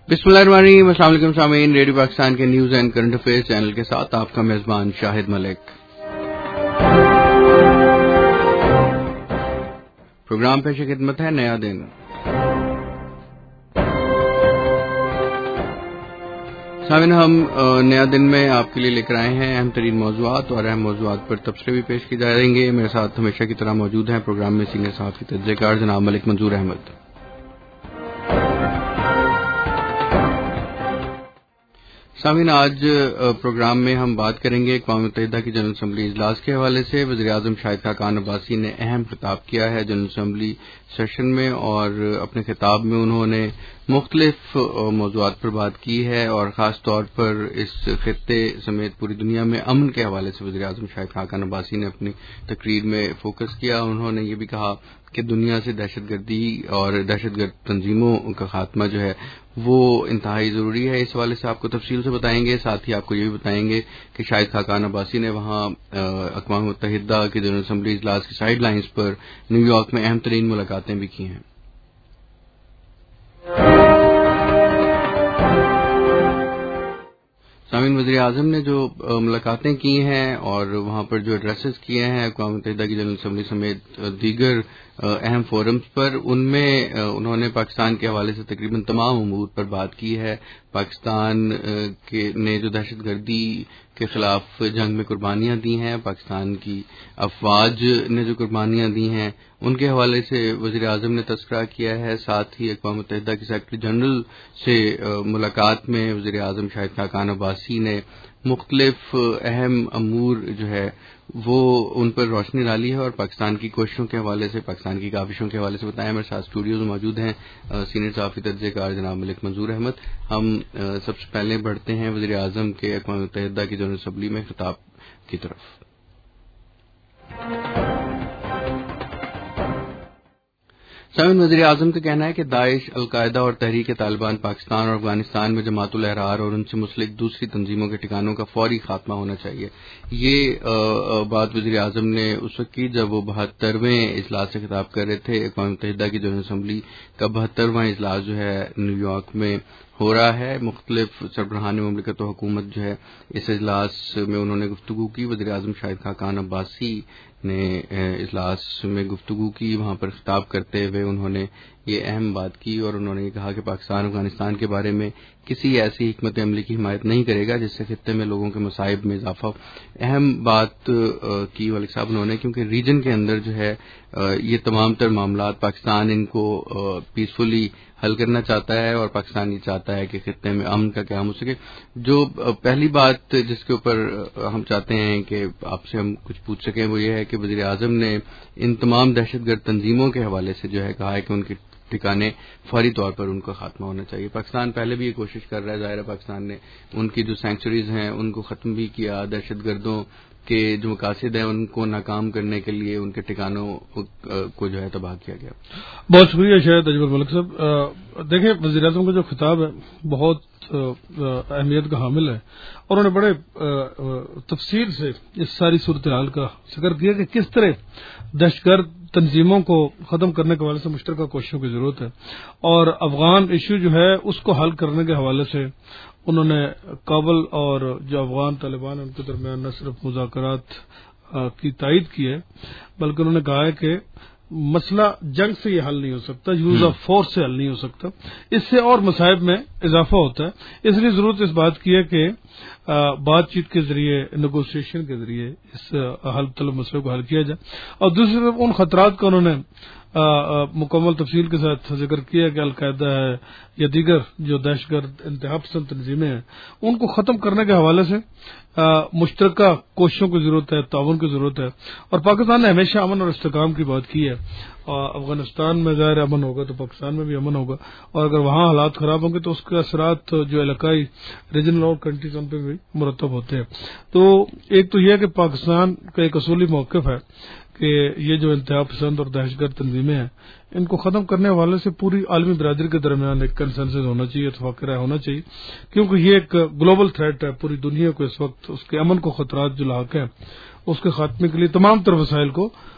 बिस्मिल्लाहिर्रहमानिर्रहीम। अस्सलाम वालेकुम सामीन, रेडियो पाकिस्तान के news and current affairs channel के साथ आपका मेजबान शाहिद मलिक। प्रोग्राम पेश खिदमत है नया दिन। सामीन, हम नया दिन में आपके लिए लेकर आए हैं अहम तरीन मौजूआत और अहम मौजूआत पर तबसरे भी पेश किए जाएंगे। मेरे साथ हमेशा की तरह मौजूद हैं प्रोग्राम में सीनियर सहाफ़ी तज्ज़ियेकार जनाब मलिक मंजूर अहमद। सामीन, आज प्रोग्राम में हम बात करेंगे अक़वाम मुत्तहिदा की जनरल असम्बली इजलास के हवाले से। वज़ीर आज़म शाहिद खाकान अब्बासी ने अहम खिताब किया है जनरल असम्बली सेशन में, और अपने खिताब में उन्होंने मुख्तलिफ मौज़ूआत पर बात की है, और ख़ास तौर पर इस खित्ते समेत पूरी दुनिया में अमन के हवाले से वज़ीर आज़म शाहिद खाकान अब्बासी ने अपनी तकरीर में फोकस किया। उन्होंने ये भी कहा कि दुनिया से दहशतगर्दी और दहशतगर्द तंजीमों का खात्मा जो है वो इंतहाई ज़रूरी है। इस हवाले से आपको तफसील से बताएंगे। साथ ही आपको ये भी बताएंगे कि शाहिद खाकान अब्बासी ने वहाँ अक़वाम मुत्तहिदा की जनरल असम्बली इजलास की साइड लाइन्स पर न्यूयॉर्क में अहम तरीन मुलाकातें भी की हैं। सामीन, वज़ीर आज़म ने जो मुलाकातें की हैं और वहाँ पर जो एड्रेसेस किए हैं अक़वाम मुत्तहिदा की जनरल असम्बली समेत दीगर अहम फोरम्स पर, उनमें उन्होंने पाकिस्तान के हवाले से तकरीबन तमाम उमूर पर बात की है। पाकिस्तान ने जो दहशतगर्दी के खिलाफ जंग में कुर्बानियां दी हैं, पाकिस्तान की अफवाज ने जो कुर्बानियां दी हैं, उनके हवाले से वज़ीर आज़म ने तज़किरा किया है। साथ ही अक़वाम मुत्तहिदा के सेक्रेटरी जनरल से मुलाकात में वज़ीर आज़म शाहिद खाकान अब्बासी ने मुख्तलिफ अहम अमूर जो है वो उन पर रोशनी डाली है और पाकिस्तान की कोशिशों के हवाले से, पाकिस्तान की काविशों के हवाले से बताया। मेरे साथ स्टूडियोज में मौजूद हैं सीनियर सहाफ़ी तज्ज़ियेकार जनाब मलिक मंजूर अहमद। हम सबसे पहले बढ़ते हैं वज़ीर आज़म के अक़वाम मुत्तहिदा की जनरल असम्बली में खिताब की तरफ। सामीन, वज़ीर आज़म का कहना है कि दाइश, अलकायदा और तहरीक तालिबान पाकिस्तान और अफगानिस्तान में जमातुल अहरार और उनसे मुंसलिक दूसरी तंजीमों के ठिकानों का फौरी खात्मा होना चाहिए। ये बात वज़ीर आज़म ने उस वक्त की जब वो 72वें इजलास से खिताब कर रहे थे। अक़वाम मुत्तहिदा की जनरल असम्बली का 72वां इजलास जो है न्यूयॉर्क में हो रहा है। मुख्तलिफ सरबराहान मुमलिकत व हुकूमत जो है इस इजलास में उन्होंने गुफ्तगू की। वज़ीर आज़म शाहिद खाकान अब्बासी ने इजलास में गुफ्तगू की। वहां पर खिताब करते हुए उन्होंने ये अहम बात की और उन्होंने ये कहा कि पाकिस्तान अफगानिस्तान के बारे में किसी ऐसी हिकमत अमली की हिमायत नहीं करेगा जिससे खित्ते में लोगों के मसाइब में इजाफा हो। अहम बात की मलिक साहब उन्होंने, क्योंकि रीजन के अंदर जो है ये तमाम तर मामलात पाकिस्तान इनको पीसफुली हल करना चाहता है और पाकिस्तान ये चाहता है कि खित्ते में अमन का क्या हो सके। जो पहली बात जिसके ऊपर हम चाहते हैं कि आपसे हम कुछ पूछ सकें वो ये है कि वज़ीर आज़म ने इन तमाम दहशतगर्द तंजीमों के हवाले से जो है कहा है कि उनके ठिकाने फौरी तौर पर उनका खात्मा होना चाहिए। पाकिस्तान पहले भी ये कोशिश कर रहा है, ज़ाहिर है पाकिस्तान ने उनकी जो सेंचुरीज हैं उनको ख़त्म भी किया, दहशतगर्दों के जो मकासद हैं उनको नाकाम करने के लिए उनके ठिकानों को जो है तबाह किया गया। बहुत शुक्रिया शायद अजमल मलिक साहब। देखें, वज़ीर आज़म का जो खिताब है बहुत अहमियत का हामिल है और उन्होंने बड़े तफसील से इस सारी सूरत हाल का जिक्र किया कि किस तरह दहशतगर्द तंजीमों को खत्म करने के हवाले से मुश्तरका कोशिशों की जरूरत है और अफगान इश्यू जो है उसको हल करने के हवाले से उन्होंने काबुल और जो अफगान तालिबान उनके दरमियान न सिर्फ मुज़ाकरात की तायद की है बल्कि उन्होंने कहा है कि मसला जंग से ये हल नहीं हो सकता, यूज ऑफ फोर्स से हल नहीं हो सकता, इससे और मसाइब में इजाफा होता है। इसलिए जरूरत इस बात की है कि बातचीत के जरिए, नेगोशिएशन के जरिए इस हल तलब मसले को हल किया जाए। और दूसरी तरफ उन खतरात का उन्होंने मुकम्मल तफसील के साथ जिक्र किया कि अलकायदा है या दीगर जो दहशतगर्द इंतहा पसंद तंजीमें हैं उनको खत्म करने के हवाले से मुश्तरका कोशिशों की जरूरत है, ताउन की जरूरत है। और पाकिस्तान ने हमेशा अमन और इस्तेकाम की बात की है। अफगानिस्तान में ज़ाहिर अमन होगा तो पाकिस्तान में भी अमन होगा, और अगर वहां हालात खराब होंगे तो उसके असरात जो इलाकाई रीजनल और कंट्रीज उन पर भी मुरतब होते हैं। तो एक तो यह है कि पाकिस्तान का एक असूली मौक़िफ़ है कि ये जो इंतहा पसंद और दहशतगर्द तंजीमें हैं इनको खत्म करने वाले से पूरी आलमी बिरादरी के दरमियान एक कंसेंसस होना चाहिए, इत्तेफाक राय होना चाहिए, क्योंकि ये एक ग्लोबल थ्रेट है। पूरी दुनिया को इस वक्त उसके अमन को खतरात जो लाक है उसके खात्मे के लिए तमाम तर वसाइल को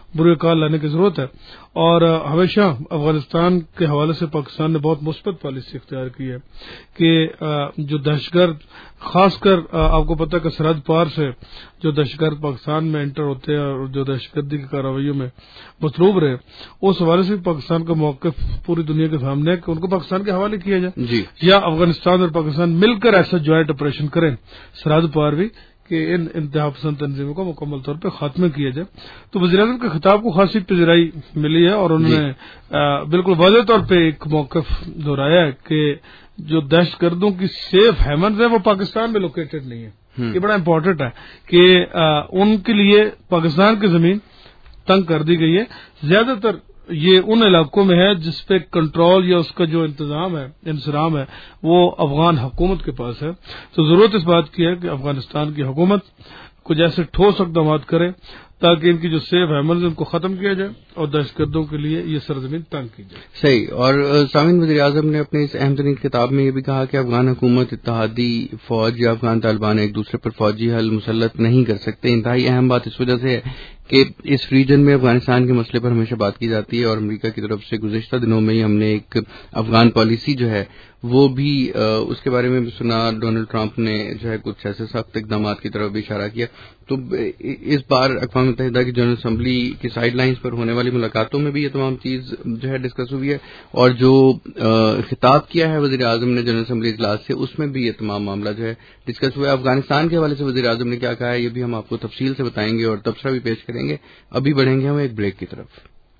برے کال لانے کی ضرورت ہے. اور ہمیشہ افغانستان کے حوالے سے پاکستان نے بہت مثبت پالیسی اختیار کی ہے کہ جو دہشت گرد خاص کر آپ کو پتہ کہ سرحد پار سے جو دہشت گرد پاکستان میں انٹر ہوتے ہیں اور جو دہشت گردی کی کارروائیوں میں مطلوب رہے، اس حوالے سے پاکستان کا موقف پوری دنیا کے سامنے ہے کہ ان کو پاکستان کے حوالے کیا جائے جی. یا افغانستان اور پاکستان مل کر ایسا جوائنٹ آپریشن کریں سرحد پار بھی کہ ان انتہا پسند تنظیموں کو مکمل طور پہ خاتمہ کیا جائے. تو وزیراعظم کے خطاب کو خاصی پذیرائی ملی ہے اور انہوں نے بالکل واضح طور پہ ایک موقف دہرایا ہے کہ جو دہشت گردوں کی سیف ہیمنز ہیں وہ پاکستان میں لوکیٹڈ نہیں ہے. یہ بڑا امپورٹنٹ ہے کہ ان کے لیے پاکستان کی زمین تنگ کر دی گئی ہے. زیادہ تر یہ ان علاقوں میں ہے جس پہ کنٹرول یا اس کا جو انتظام ہے، انصرام ہے، وہ افغان حکومت کے پاس ہے. تو ضرورت اس بات کی ہے کہ افغانستان کی حکومت کچھ ایسے ٹھوس اقدامات کرے تاکہ ان کی جو سیف حیمنز ان کو ختم کیا جائے اور دہشت گردوں کے لیے یہ سرزمین تنگ کی جائے. صحیح. اور سامعین، وزیر اعظم نے اپنے اس اہم ترین کتاب میں یہ بھی کہا کہ افغان حکومت، اتحادی فوج یا افغان طالبان ایک دوسرے پر فوجی حل مسلط نہیں کر سکتے. انتہائی اہم بات اس وجہ سے ہے کہ اس ریجن میں افغانستان کے مسئلے پر ہمیشہ بات کی جاتی ہے اور امریکہ کی طرف سے گزشتہ دنوں میں ہی ہم نے ایک افغان پالیسی جو ہے وہ بھی اس کے بارے میں بھی سنا. ڈونلڈ ٹرمپ نے جو ہے کچھ ایسے سخت اقدامات کی طرف بھی اشارہ کیا. تو اس بار اقوام متحدہ کی جنرل اسمبلی کی سائیڈ لائنز پر ہونے والی ملاقاتوں میں بھی یہ تمام چیز جو ہے ڈسکس ہوئی ہے اور جو خطاب کیا ہے وزیر اعظم نے جنرل اسمبلی اجلاس سے اس میں بھی یہ تمام معاملہ جو ہے ڈسکس ہوا ہے. افغانستان کے حوالے سے وزیر اعظم نے کیا کہا ہے یہ بھی ہم آپ کو تفصیل سے بتائیں گے اور تبصرہ بھی پیش کریں گے. ابھی بڑھیں گے ہم ایک بریک کی طرف.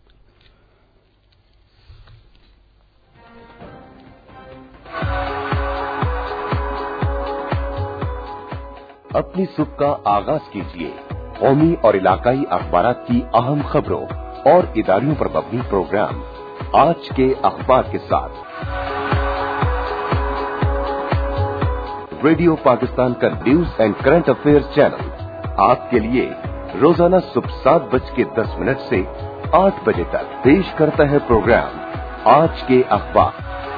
اپنی صبح کا آغاز کیجیے قومی اور علاقائی اخبارات کی اہم خبروں اور اداریوں پر مبنی پروگرام آج کے اخبار کے ساتھ. ریڈیو پاکستان کا news and current affairs channel آپ کے لیے روزانہ صبح 7:10 سے 8 بجے تک پیش کرتا ہے پروگرام آج کے اخبار.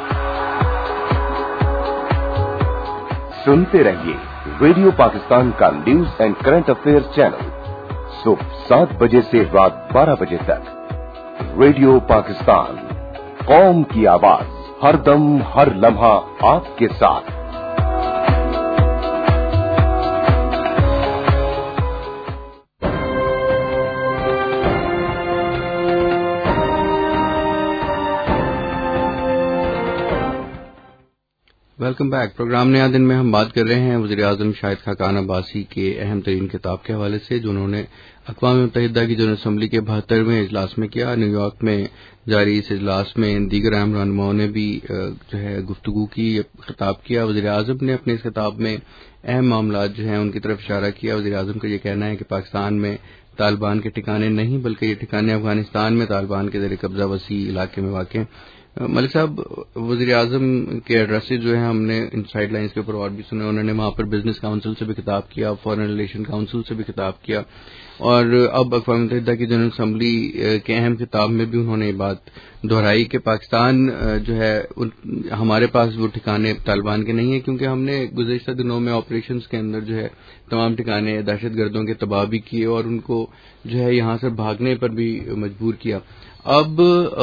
سنتے رہیے ریڈیو پاکستان کا news and current affairs channel صبح 7 بجے سے رات 12 بجے تک. ریڈیو پاکستان، قوم کی آواز، ہر دم ہر لمحہ آپ کے ساتھ. Welcome back. پروگرام نیا دن میں ہم بات کر رہے ہیں وزیر اعظم شاہد خاقان عباسی کے اہم ترین کتاب کے حوالے سے جو انہوں نے اقوام متحدہ کی جنرل اسمبلی کے 72ویں اجلاس میں کیا. نیو یارک میں جاری اس اجلاس میں دیگر اہم رہنماؤں نے بھی جو ہے گفتگو کی، خطاب کیا. وزیر اعظم نے اپنے اس خطاب میں اہم معاملات جو ہیں ان کی طرف اشارہ کیا. وزیر اعظم کا یہ کہنا ہے کہ پاکستان میں طالبان کے ٹھکانے نہیں بلکہ یہ ٹھکانے افغانستان میں طالبان کے زیر قبضہ وسیع علاقے میں واقع ہیں. ملک صاحب، وزیر اعظم کے ایڈریسز جو ہیں ہم نے ان سائیڈ لائنز کے اوپر اور بھی سنے. انہوں نے وہاں پر بزنس کاؤنسل سے بھی خطاب کیا، فارن ریلیشن کاؤنسل سے بھی خطاب کیا اور اب اقوام متحدہ کی جنرل اسمبلی کے اہم خطاب میں بھی انہوں نے یہ بات دہرائی کہ پاکستان جو ہے ہمارے پاس وہ ٹھکانے طالبان کے نہیں ہیں کیونکہ ہم نے گزشتہ دنوں میں آپریشنز کے اندر جو ہے تمام ٹھکانے دہشت گردوں کے تباہ بھی کیے اور ان کو جو ہے یہاں سے بھاگنے پر بھی مجبور کیا. اب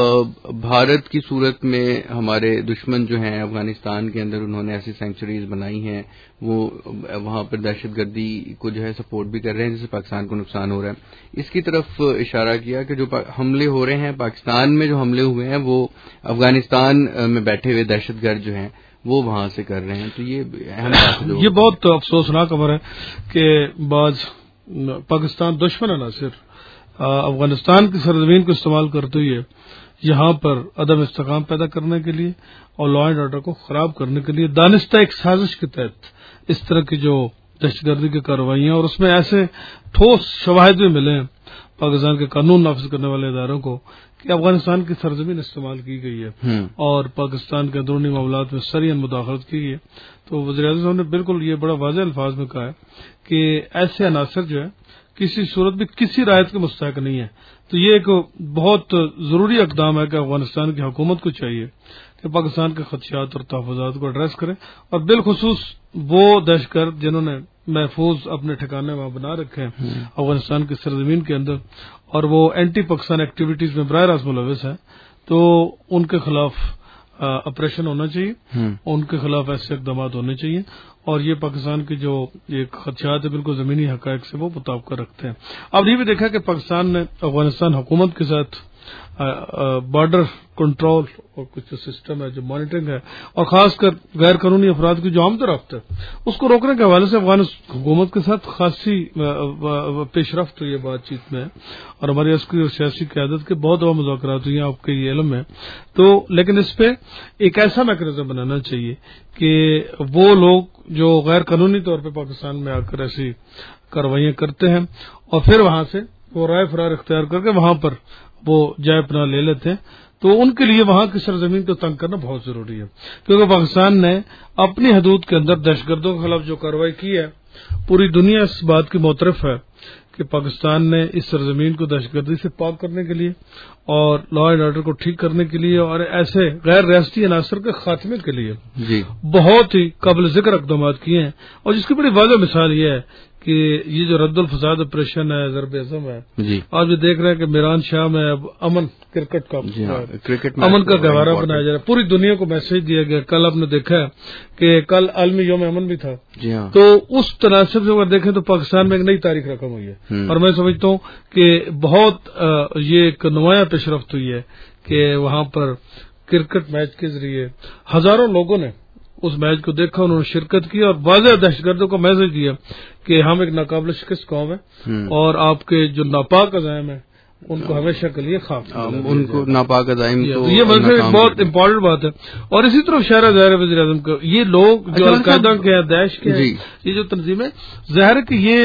بھارت کی صورت میں ہمارے دشمن جو ہیں افغانستان کے اندر انہوں نے ایسی سینکچریز بنائی ہیں، وہ وہاں پر دہشت گردی کو جو ہے سپورٹ بھی کر رہے ہیں جس سے پاکستان کو نقصان ہو رہا ہے. اس کی طرف اشارہ کیا کہ جو حملے ہو رہے ہیں پاکستان میں، جو حملے ہوئے ہیں وہ افغانستان میں بیٹھے ہوئے دہشت گرد جو ہیں وہ وہاں سے کر رہے ہیں. تو یہ اہم بات ہے. یہ بہت افسوسناک خبر ہے کہ بعض پاکستان دشمن عناصر افغانستان کی سرزمین کو استعمال کرتے ہوئے یہاں پر عدم استحکام پیدا کرنے کے لیے اور لا اینڈ آرڈر کو خراب کرنے کے لیے دانستہ ایک سازش کے تحت اس طرح کی جو دہشت گردی کی کارروائیاں اور اس میں ایسے ٹھوس شواہد بھی ملے ہیں پاکستان کے قانون نافذ کرنے والے اداروں کو کہ افغانستان کی سرزمین استعمال کی گئی ہے اور پاکستان کے اندرونی معاملات میں سرین مداخلت کی گئی ہے. تو وزیر اعظم صاحب نے بالکل یہ بڑا واضح الفاظ میں کہا ہے کہ ایسے عناصر جو ہے کسی صورت بھی کسی رعایت کے مستحق نہیں ہے. تو یہ ایک بہت ضروری اقدام ہے کہ افغانستان کی حکومت کو چاہیے کہ پاکستان کے خدشات اور تحفظات کو ایڈریس کرے اور بالخصوص وہ دہشت گرد جنہوں نے محفوظ اپنے ٹھکانے وہاں بنا رکھے ہیں افغانستان کی سرزمین کے اندر اور وہ اینٹی پاکستان ایکٹیویٹیز میں براہ راست ملوث ہیں تو ان کے خلاف آپریشن ہونا چاہیے، ان کے خلاف ایسے اقدامات ہونے چاہیے، اور یہ پاکستان کی جو ایک خدشات ہے بالکل زمینی حقائق سے وہ مطابقت رکھتے ہیں۔ اب یہ بھی دیکھا کہ پاکستان نے افغانستان حکومت کے ساتھ بارڈر کنٹرول اور کچھ جو سسٹم ہے، جو مانیٹرنگ ہے، اور خاص کر غیر قانونی افراد کی جو آمد و رفت ہے اس کو روکنے کے حوالے سے افغان حکومت کے ساتھ خاصی پیش رفت ہوئی ہے بات چیت میں، اور ہماری عسکری اور سیاسی قیادت کے بہت بڑا مذاکرات ہوئی ہیں، آپ کے یہ علم ہے تو، لیکن اس پہ ایک ایسا میکانزم بنانا چاہیے کہ وہ لوگ جو غیر قانونی طور پہ پاکستان میں آ کر ایسی کارروائیاں کرتے ہیں اور پھر وہاں سے وہ رائے فرار اختیار کر کے وہاں پر وہ جائے پناہ لے لیتے ہیں، تو ان کے لیے وہاں کی سرزمین کو تنگ کرنا بہت ضروری ہے، کیونکہ پاکستان نے اپنی حدود کے اندر دہشت گردوں کے خلاف جو کارروائی کی ہے، پوری دنیا اس بات کی معترف ہے کہ پاکستان نے اس سرزمین کو دہشت گردی سے پاک کرنے کے لیے اور لا اینڈ آرڈر کو ٹھیک کرنے کے لیے اور ایسے غیر ریاستی عناصر کے خاتمے کے لیے بہت ہی قابل ذکر اقدامات کیے ہیں، اور جس کی بڑی واضح مثال یہ ہے کہ یہ جو رد الفساد آپریشن ہے، ضرب اعظم ہے، آج جو دیکھ رہے ہیں کہ میران شاہ میں اب امن کرکٹ کا امن کا گہوارہ بنایا جا رہا ہے، پوری دنیا کو میسج دیا گیا۔ کل آپ نے دیکھا ہے کہ کل عالمی یوم امن بھی تھا، تو اس تناسب سے اگر دیکھیں تو پاکستان میں ایک نئی تاریخ رقم ہوئی ہے، اور میں سمجھتا ہوں کہ بہت یہ ایک نمایاں پیش رفت ہوئی ہے کہ وہاں پر کرکٹ میچ کے ذریعے ہزاروں لوگوں نے اس میچ کو دیکھا، انہوں نے شرکت کی اور واضح دہشت گردوں کو میسج دیا کہ ہم ایک ناقابل شکست قوم ہے اور آپ کے جو ناپاک عزائم ہیں ان کو ہمیشہ کے لیے خاک، ان کو ناپاک عزائم کو، یہ ایک بہت امپورٹنٹ بات ہے۔ اور اسی طرح شہر ظاہر وزیر اعظم کا یہ لوگ جو القاعدہ کے ہیں، داعش کے ہیں، یہ جو تنظیمیں ظاہر ہے کہ یہ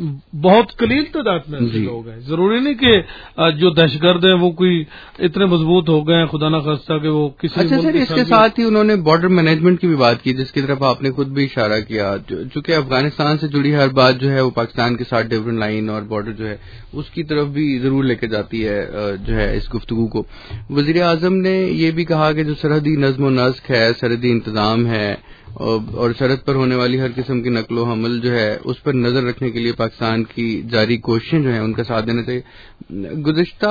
بہت قلیل تعداد میں ایسے لوگ ہیں، ضروری نہیں کہ جو دہشت گرد ہیں وہ کوئی اتنے مضبوط ہو گئے ہیں خدا نہ خواستہ کہ وہ کسی اچھا سر، اس کے ساتھ ہی انہوں نے بارڈر مینجمنٹ کی بھی بات کی جس کی طرف آپ نے خود بھی اشارہ کیا، چونکہ افغانستان سے جڑی ہر بات جو ہے وہ پاکستان کے ساتھ ڈیفرنٹ لائن اور بارڈر جو ہے اس کی طرف بھی ضرور لے کے جاتی ہے جو ہے اس گفتگو کو۔ وزیر اعظم نے یہ بھی کہا کہ جو سرحدی نظم و نسق ہے، سرحدی انتظام ہے اور سرحد پر ہونے والی ہر قسم کی نقل و حمل جو ہے اس پر نظر رکھنے کے لیے پاکستان کی جاری کوششیں جو ہیں ان کا ساتھ دینا چاہیے۔ گزشتہ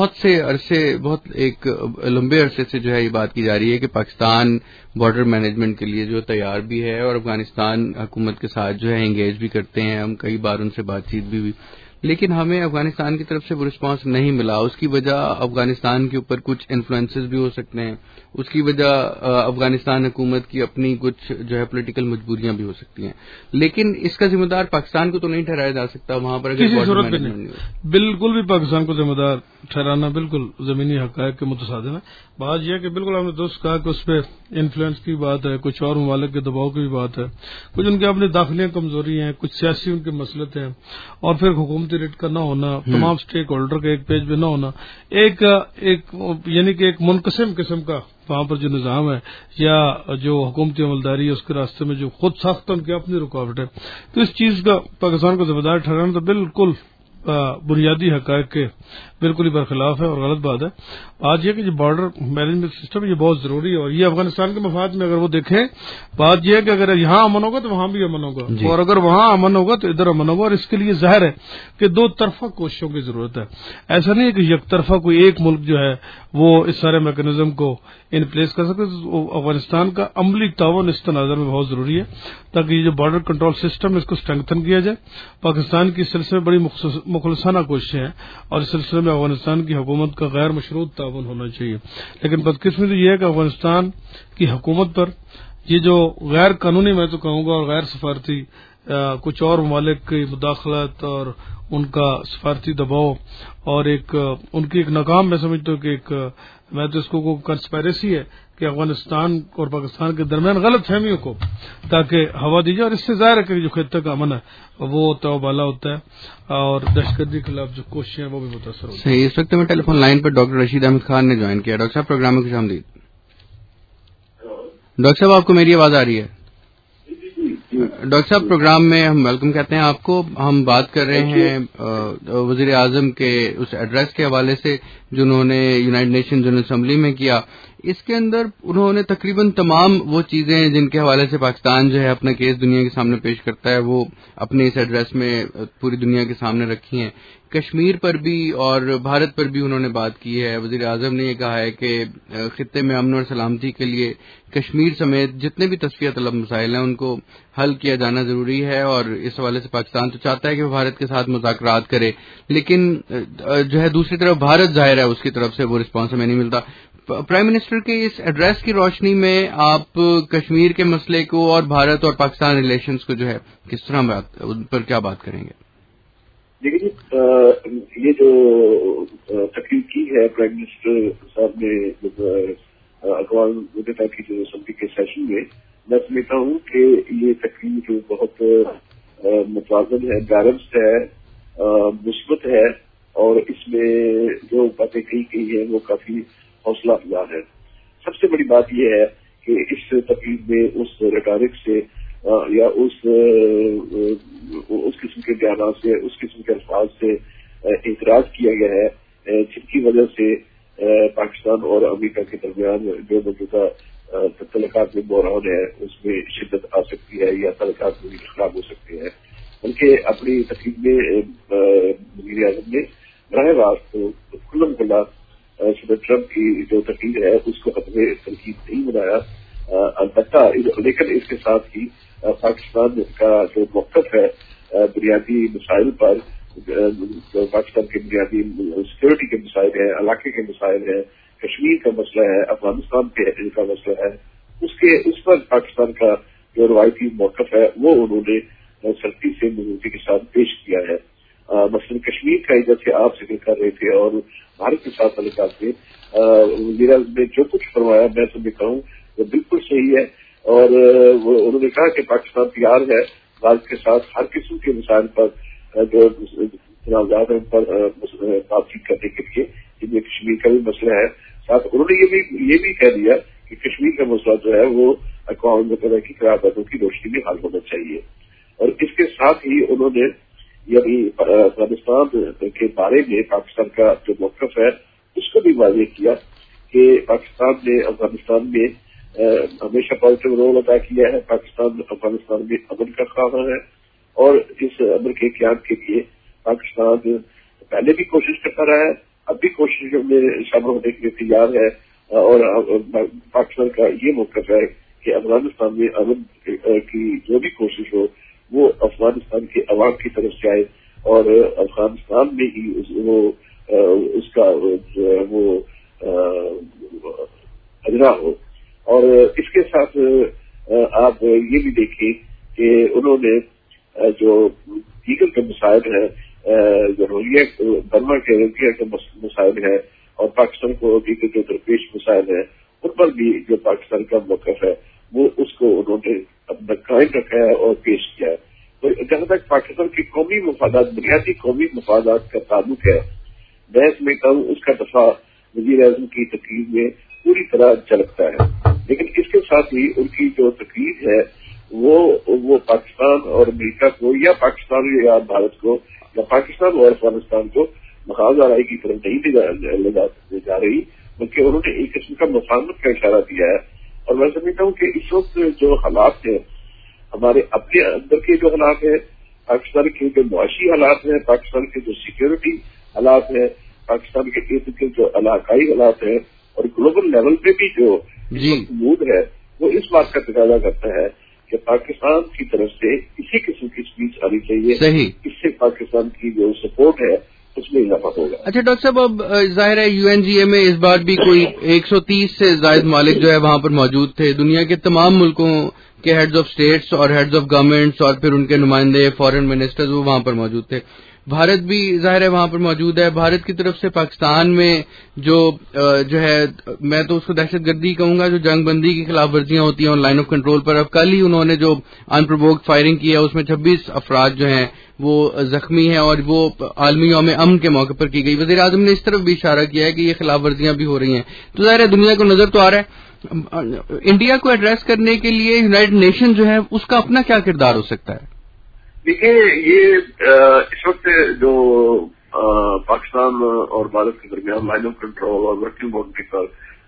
بہت ایک لمبے عرصے سے جو ہے یہ بات کی جا رہی ہے کہ پاکستان بارڈر مینجمنٹ کے لیے جو تیار بھی ہے اور افغانستان حکومت کے ساتھ جو ہے انگیج بھی کرتے ہیں، ہم کئی بار ان سے بات چیت بھی ہوئی، لیکن ہمیں افغانستان کی طرف سے وہ رسپانس نہیں ملا۔ اس کی وجہ افغانستان کے اوپر کچھ انفلوئنسز بھی ہو سکتے ہیں، اس کی وجہ افغانستان حکومت کی اپنی کچھ جو ہے پولیٹیکل مجبوریاں بھی ہو سکتی ہیں، لیکن اس کا ذمہ دار پاکستان کو تو نہیں ٹھہرایا جا سکتا وہاں پر کسی صورت میں نہیں، بالکل بھی پاکستان کو ذمہ دار ٹھہرانا بالکل زمینی حقائق کے متصادم ہے۔ بات یہ ہے کہ بالکل ہم نے دوست کہا کہ اس پہ انفلوئنس کی بات ہے، کچھ اور ممالک کے دباؤ کی بھی بات ہے، کچھ ان کے اپنے داخلی کمزوری ہیں، کچھ سیاسی ان کے مسلط ہیں، اور پھر حکومتی ریٹ کا نہ ہونا، تمام سٹیک ہولڈر کے ایک پیج پہ نہ ہونا، ایک یعنی کہ ایک منقسم قسم کا وہاں پر جو نظام ہے یا جو حکومتی عملداری ہے اس کے راستے میں جو خود ساختہ ان کی اپنی رکاوٹ ہے، تو اس چیز کا پاکستان کو ذمہ دار ٹھہرانا تو بالکل بنیادی حقائق کے بالکل ہی برخلاف ہے اور غلط بات ہے۔ آج یہ کہ جو بارڈر مینجمنٹ سسٹم ہے یہ بہت ضروری ہے، اور یہ افغانستان کے مفاد میں اگر وہ دیکھیں، بات یہ ہے کہ اگر یہاں امن ہوگا تو وہاں بھی امن ہوگا، اور اگر وہاں امن ہوگا تو ادھر امن ہوگا، اور اس کے لیے ظاہر ہے کہ دو طرفہ کوششوں کی ضرورت ہے۔ ایسا نہیں ہے کہ یک طرفہ کوئی ایک ملک جو ہے وہ اس سارے میکانزم کو ان پلیس کر سکتے، تو افغانستان کا عملی تعاون اس تناظر میں بہت ضروری ہے تاکہ یہ جو بارڈر کنٹرول سسٹم ہے اس کو اسٹرینگتھن کیا جائے۔ پاکستان کی اس سلسلے میں بڑی مخلصانہ کوششیں ہیں اور اس سلسلے میں افغانستان کی حکومت کا غیر مشروط تعاون ہونا چاہیے، لیکن بدقسمتی یہ ہے کہ افغانستان کی حکومت پر یہ جو غیر قانونی میں تو کہوں گا اور غیر سفارتی کچھ اور ممالک کی مداخلت اور ان کا سفارتی دباؤ اور ان کی ایک ناکام، میں سمجھتا ہوں کہ میں تو اس کو کنسپیریسی ہے کہ افغانستان اور پاکستان کے درمیان غلط فہمیوں کو تاکہ ہوا دی جائے، اور اس سے ظاہر ہے کہ جو خطے کا امن ہے وہ تو بالا ہوتا ہے اور دہشت گردی کے خلاف جو کوششیں ہیں وہ بھی متاثر ہوتی ہیں۔ صحیح، اس وقت میں ٹیلی فون لائن پر ڈاکٹر رشید احمد خان نے جوائن کیا۔ ڈاکٹر صاحب پروگرام میں خوش آمدید۔ ڈاکٹر صاحب آپ کو میری آواز آ رہی ہے؟ ڈاکٹر صاحب پروگرام میں ہم ویلکم کہتے ہیں آپ کو۔ ہم بات کر رہے ہیں وزیر اعظم کے اس ایڈریس کے حوالے سے جو انہوں نے یونائیٹڈ نیشن جنرل اسمبلی میں کیا۔ اس کے اندر انہوں نے تقریباً تمام وہ چیزیں جن کے حوالے سے پاکستان جو ہے اپنا کیس دنیا کے سامنے پیش کرتا ہے وہ اپنے اس ایڈریس میں پوری دنیا کے سامنے رکھی ہیں. کشمیر پر بھی اور بھارت پر بھی انہوں نے بات کی ہے. وزیر اعظم نے یہ کہا ہے کہ خطے میں امن اور سلامتی کے لیے کشمیر سمیت جتنے بھی تصفیہ طلب مسائل ہیں ان کو حل کیا جانا ضروری ہے, اور اس حوالے سے پاکستان تو چاہتا ہے کہ وہ بھارت کے ساتھ مذاکرات کرے, لیکن جو ہے دوسری طرف بھارت ظاہر ہے اس کی طرف سے وہ رسپانس ہمیں نہیں ملتا. پرائم منسٹر کے اس ایڈریس کی روشنی میں آپ کشمیر کے مسئلے کو اور بھارت اور پاکستان ریلیشنز کو جو ہے کس طرح ان پر کیا بات کریں گے؟ دیکھیے یہ جو تقریر کی ہے پرائم منسٹر صاحب نے اقوام متحدہ کی جو اسمبلی کے سیشن میں سمجھتا ہوں کہ یہ تقریر جو بہت متوازن ہے, بیلنسڈ ہے, مثبت ہے, اور اس میں جو باتیں کہی گئی ہیں وہ کافی حوصلہ افزا ہے. سب سے بڑی بات یہ ہے کہ اس تقریر میں اس ریٹارک سے یا اس قسم کے بیانات سے, اس قسم کے الفاظ سے اعتراض کیا گیا ہے جن کی وجہ سے پاکستان اور امریکہ کے درمیان جو موجودہ تعلقات میں بحران ہے اس میں شدت آ سکتی ہے یا تعلقات میں خراب ہو سکتے ہیں. بلکہ اپنی تقریر میں وزیر اعظم نے براہ راست کھلم کھلا صدر ٹرمپ کی جو تقریر ہے اس کو اپنے تنقید نہیں بنایا, البتہ لیکن اس کے ساتھ ہی پاکستان کا جو موقف ہے بنیادی مسائل پر, پاکستان کے بنیادی سیکورٹی کے مسائل ہیں, علاقے کے مسائل ہیں, کشمیر کا مسئلہ ہے, افغانستان کا مسئلہ ہے, اس پر پاکستان کا جو روایتی موقف ہے وہ انہوں نے سختی سے مضبوطی کے ساتھ پیش کیا ہے. مثلاً کشمیر کا جیسے آپ ذکر کر رہے تھے اور بھارت کے ساتھ تعلقات میں وزیر اعظم نے جو کچھ فرمایا میں سمجھتا ہوں وہ بالکل صحیح ہے, اور انہوں نے کہا کہ پاکستان تیار ہے بھارت کے ساتھ ہر قسم کے مسائل پر جو تنازعات ہیں ان پر بات چیت کرنے کے لیے, جن میں کشمیر کا بھی مسئلہ ہے. ساتھ انہوں نے یہ بھی کہہ دیا کہ کشمیر کا مسئلہ جو ہے وہ اقوام متحدہ کی قراردادوں کی روشنی میں حل ہونا چاہیے. اور اس کے ساتھ ہی انہوں نے یعنی افغانستان کے بارے میں پاکستان کا جو موقف ہے اس کو بھی واضح کیا کہ پاکستان نے افغانستان میں ہمیشہ پازیٹو رول ادا کیا ہے. پاکستان افغانستان میں امن کا خواہاں ہے, اور اس امن کے قیام کے لیے پاکستان پہلے بھی کوشش کرتا رہا ہے, اب بھی کوشش میں شامل ہونے کے لیے تیار ہے, اور پاکستان کا یہ موقف ہے کہ افغانستان میں امن کی جو بھی کوشش ہو وہ افغانستان کے عوام کی طرف سے آئے, اور افغانستان میں ہی اس کا جو ہے وہ اجرا ہو. اور اس کے ساتھ آپ یہ بھی دیکھیں کہ انہوں نے جو دیگر کے مسائل ہیں, جو برما کے روہنگیا کے مسائل ہیں اور پاکستان کو دیگر جو درپیش مسائل ہیں ان پر بھی جو پاکستان کا موقف ہے وہ اس کو انہوں نے اپنا قائم رکھا ہے اور پیش کیا ہے. تو جہاں تک پاکستان کے قومی مفادات, بنیادی قومی مفادات کا تعلق ہے, میں سمجھتا ہوں اس کا دفاع وزیر اعظم کی تقریر میں پوری طرح جھلکتا ہے. لیکن اس کے ساتھ ہی ان کی جو تقریر ہے وہ پاکستان اور امریکہ کو یا پاکستان یا بھارت کو یا پاکستان اور افغانستان کو محاذ آرائی کی طرف نہیں لے جا رہی, بلکہ انہوں نے ایک قسم کا مفاہمت کا اشارہ دیا ہے. اور میں سمجھتا ہوں کہ اس وقت جو حالات ہیں ہمارے اپنے اندر کے جو حالات ہیں, پاکستان کے جو معاشی حالات ہیں, پاکستان کے جو سیکورٹی حالات ہیں, پاکستان کے ارد گرد جو علاقائی حالات ہیں, اور گلوبل لیول پہ بھی جو موڈ ہے وہ اس بات کا تقاضا کرتا ہے کہ پاکستان کی طرف سے اسی قسم کی اسپیچ آنی چاہیے. اس سے پاکستان کی جو سپورٹ ہے اس میں اضافہ ہوگا. اچھا ڈاکٹر صاحب, اب ظاہر ہے UNGA میں اس بار بھی کوئی 130 سے زائد ممالک جو ہے وہاں پر موجود تھے. دنیا کے تمام ملکوں کے ہیڈز آف اسٹیٹس اور ہیڈز آف گورنمنٹس اور پھر ان کے نمائندے فارن منسٹرز وہ وہاں پر موجود تھے. بھارت بھی ظاہر ہے وہاں پر موجود ہے. بھارت کی طرف سے پاکستان میں جو ہے میں تو اس کو دہشت گردی کہوں گا, جو جنگ بندی کی خلاف ورزیاں ہوتی ہیں آن لائن آف کنٹرول پر. اب کل ہی انہوں نے جو انپرووکڈ فائرنگ کی ہے اس میں 26 افراد جو ہیں وہ زخمی ہیں, اور وہ عالمی یوم امن کے موقع پر کی گئی. وزیر اعظم نے اس طرف بھی اشارہ کیا ہے کہ یہ خلاف ورزیاں بھی ہو رہی ہیں. تو ظاہر ہے دنیا کو نظر تو آ رہا ہے. انڈیا کو ایڈریس کرنے کے لیے یونائیٹڈ نیشن جو ہے اس کا اپنا کیا کردار ہو سکتا ہے؟ دیکھیے یہ اس وقت جو پاکستان اور بھارت کے درمیان لائن آف کنٹرول اور ورکنگ باؤنڈری پر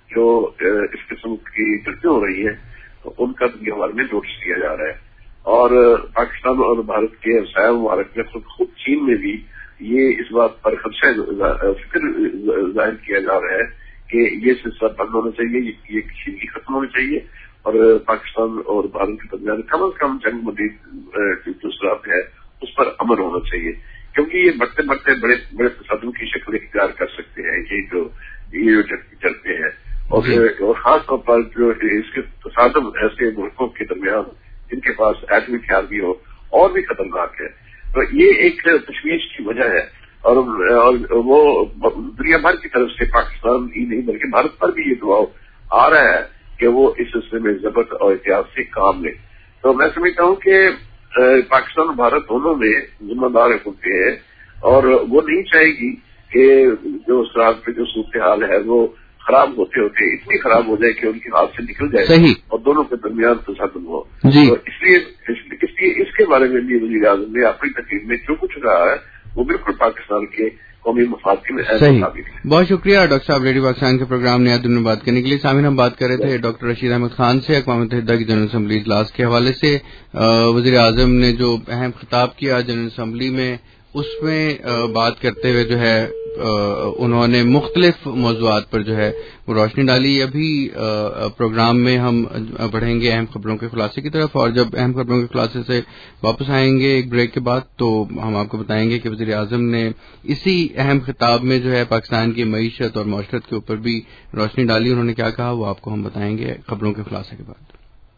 जो इस किस्म की चर्चाएं हो रही हैं उनका दुनिया भर में नोटिस किया जा रहा है। और पाकिस्तान और भारत के हमसाया मुबारक में खुद चीन में भी ये इस बात पर खदशा फिक्र जाहिर किया जा रहा है कि ये सिलसिला बंद होना चाहिए, ये कशीदगी खत्म होनी चाहिए और पाकिस्तान और भारत के दरमियान कम अज कम जंग मदीद जो सूरत है उस पर अमल होना चाहिए, क्योंकि ये बढ़ते बढ़ते बड़े बड़े तसादुम की शक्ल इख्तियार कर सकते हैं ये जो चलते हैं। और खास तौर पर जो इसके तसादुम ऐसे मुल्कों के दरमियान जिनके पास एटमी हथियार भी हो और भी खतरनाक है, तो ये एक तशवीश की वजह है। और वो दुनिया भर की तरफ से पाकिस्तान ही नहीं बल्कि भारत पर भी ये दबाव आ रहा है कि वो इस सिलसिले में जबत और एहतियात से काम ले। तो मैं समझता हूँ कि पाकिस्तान और भारत दोनों में जिम्मेदार होते हैं और वो नहीं चाहेगी कि जो सराहत पे जो सूरत हाल है वो खराब होते होते इतनी खराब हो जाए कि उनके हाथ से निकल जाए सही। और दोनों के दरमियान तसादुम हो। तो इसलिए इसके बारे में भी वज़ीर आज़म ने अपनी तकरीर में जो कुछ कहा है वो बिल्कुल पाकिस्तान के कौमी मफाद के सही। बहुत शुक्रिया डॉक्टर साहब रेडियो पाकिस्तान के प्रोग्राम नया दिन में बात करने के लिए। सामिन, हम बात कर रहे थे डॉक्टर रशीद अहमद खान से अक़वाम मुत्तहिदा की जनरल असम्बली इजलास के हवाले से। वज़ीर आज़म ने जो अहम खिताब किया जनरल असम्बली में, उसमें बात करते हुए जो है उन्होंने मुख्तलिफ मौज़ूआत पर जो है वो रोशनी डाली। अभी प्रोग्राम में हम बढ़ेंगे अहम खबरों के खुलासे की तरफ, और जब अहम खबरों के खुलासे से वापस आएंगे एक ब्रेक के बाद तो हम आपको बताएंगे कि वज़ीर आज़म ने इसी अहम खिताब में जो है पाकिस्तान की मईशत और मौशरत के ऊपर भी रोशनी डाली। उन्होंने क्या कहा वो आपको हम बताएंगे खबरों के खुलासे के बाद।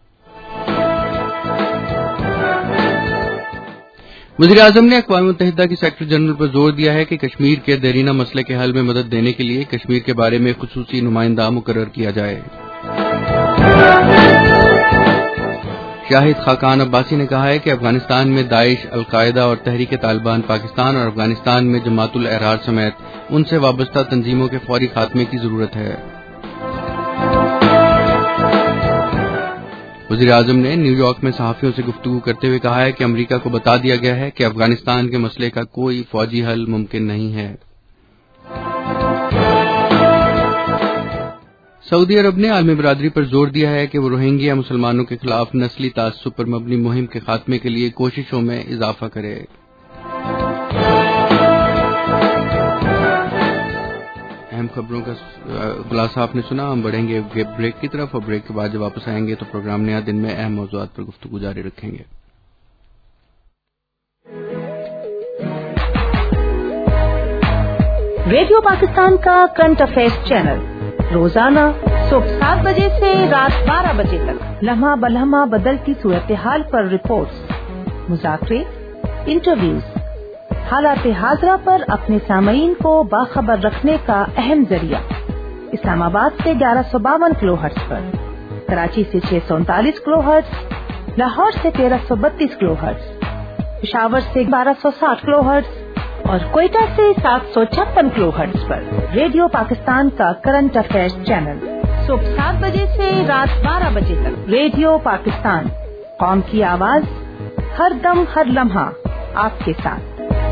वज़ीर-ए-आज़म ने अक़वाम मुत्तहिदा की सेक्रेटरी जनरल पर जोर दिया है कि कश्मीर के देरीना मसले के हल में मदद देने के लिए कश्मीर के बारे में खुसूसी नुमाइंदा मुकर्रर किया जाए। शाहिद खाकान अब्बासी ने कहा है कि अफगानिस्तान में दाइश, अलकायदा और तहरीक तालिबान पाकिस्तान और अफगानिस्तान में जमातुल अहरार समेत उनसे वाबस्ता तंजीमों के फौरी खात्मे की जरूरत है। वज़ीर-ए-आज़म ने न्यूयॉर्क में सहाफ़ियों से गुफ्तगू करते हुए कहा है कि अमरीका को बता दिया गया है कि अफगानिस्तान के मसले का कोई फौजी हल मुमकिन नहीं है। सऊदी अरब ने आलमी बिरादरी पर जोर दिया है कि वो रोहिंग्या मुसलमानों के खिलाफ नस्ली तासुब पर मबनी मुहिम के खात्मे के लिए कोशिशों में इजाफा करे। अहम खबरों का खुलासा आपने सुना। हम बढ़ेंगे ब्रेक की तरफ, और ब्रेक के बाद जब वापस आएंगे तो प्रोग्राम नया दिन में अहम मौज़ूआत पर गुफ्तगू जारी रखेंगे। रेडियो पाकिस्तान का करंट अफेयर्स चैनल रोजाना सुबह 7 बजे से रात 12 बजे तक लम्हा बलम्हा बदलती सूरत हाल पर रिपोर्ट्स, मुज़ाकरे, इंटरव्यूज, हालात हाज़रा पर अपने सामईन को बाखबर रखने का अहम जरिया। इस्लामाबाद से 1152 किलोहर्ट्ज पर, कराची से 639 किलोहर्ट्ज, लाहौर से 1332 किलोहर्ट्ज, पेशावर से 1260 किलोहर्ट्ज और कोयटा से 756 किलोहर्ट्ज पर रेडियो पाकिस्तान का करंट अफेयर्स चैनल सुबह 7 बजे से रात 12 बजे तक। रेडियो पाकिस्तान, कौम की आवाज, हर दम हर लम्हा आपके साथ।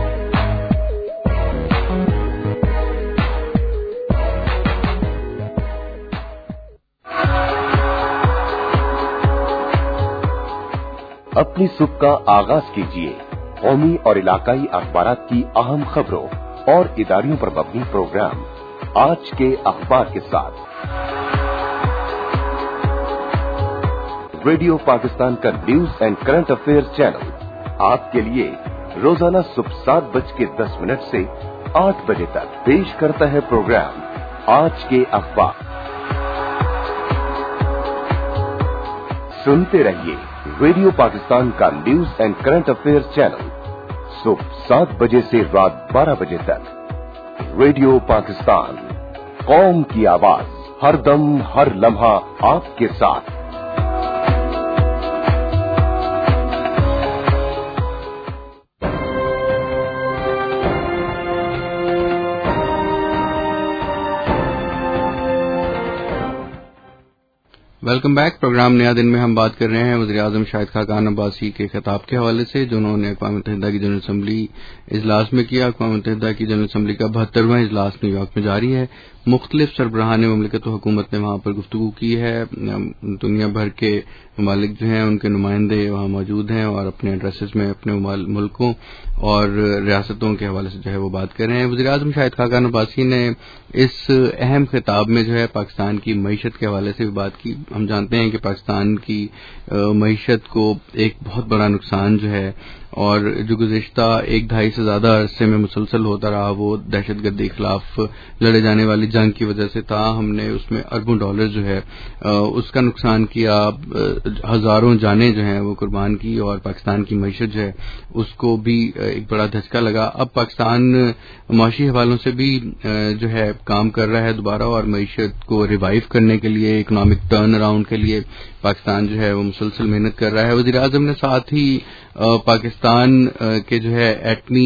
अपनी सुबह का आगाज कीजिए कौमी और इलाकाई अखबारात की अहम खबरों और इदारियों पर मबनी प्रोग्राम आज के अखबार के साथ। रेडियो पाकिस्तान का news and current affairs channel आपके लिए रोजाना सुबह 7:10 से 8 बजे तक पेश करता है प्रोग्राम आज के अखबार। सुनते रहिए रेडियो पाकिस्तान का news and current affairs channel सुबह 7 बजे से रात 12 बजे तक। रेडियो पाकिस्तान, कौम की आवाज, हर दम हर लम्हा आपके साथ। Welcome back. Programme Naya Din में हम बात कर रहे हैं वज़ीर-ए-आज़म शाहिद खाकान अब्बासी के खिताब के हवाले से जो उन्होंने अक़वाम मुत्तहिदा की जनरल असम्बली इजलास में किया। अक़वाम मुत्तहिदा की जनरल असम्बली का 72वां इजलास न्यूयॉर्क में जारी है। مختلف سربراہان مملکت و حکومت نے وہاں پر گفتگو کی ہے. دنیا بھر کے ممالک جو ہیں ان کے نمائندے وہاں موجود ہیں اور اپنے ایڈریسز میں اپنے ملکوں اور ریاستوں کے حوالے سے جو ہے وہ بات کر رہے ہیں. وزیر اعظم شاہد خاقان عباسی نے اس اہم خطاب میں جو ہے پاکستان کی معیشت کے حوالے سے بھی بات کی. ہم جانتے ہیں کہ پاکستان کی معیشت کو ایک بہت بڑا نقصان جو ہے اور جو گزشتہ 1-2.5 سے زیادہ عرصے میں مسلسل ہوتا رہا وہ دہشت گردی کے خلاف لڑے جانے والی جنگ کی وجہ سے تھا. ہم نے اس میں اربوں ڈالر جو ہے اس کا نقصان کیا, ہزاروں جانیں جو ہیں وہ قربان کی اور پاکستان کی معیشت جو ہے اس کو بھی ایک بڑا دھچکا لگا. اب پاکستان معاشی حوالوں سے بھی جو ہے کام کر رہا ہے دوبارہ اور معیشت کو ریوائیو کرنے کے لیے, اکنامک ٹرن اراؤنڈ کے لیے پاکستان جو ہے وہ مسلسل محنت کر رہا ہے. وزیر اعظم نے ساتھ ہی پاکستان کے جو ہے ایٹمی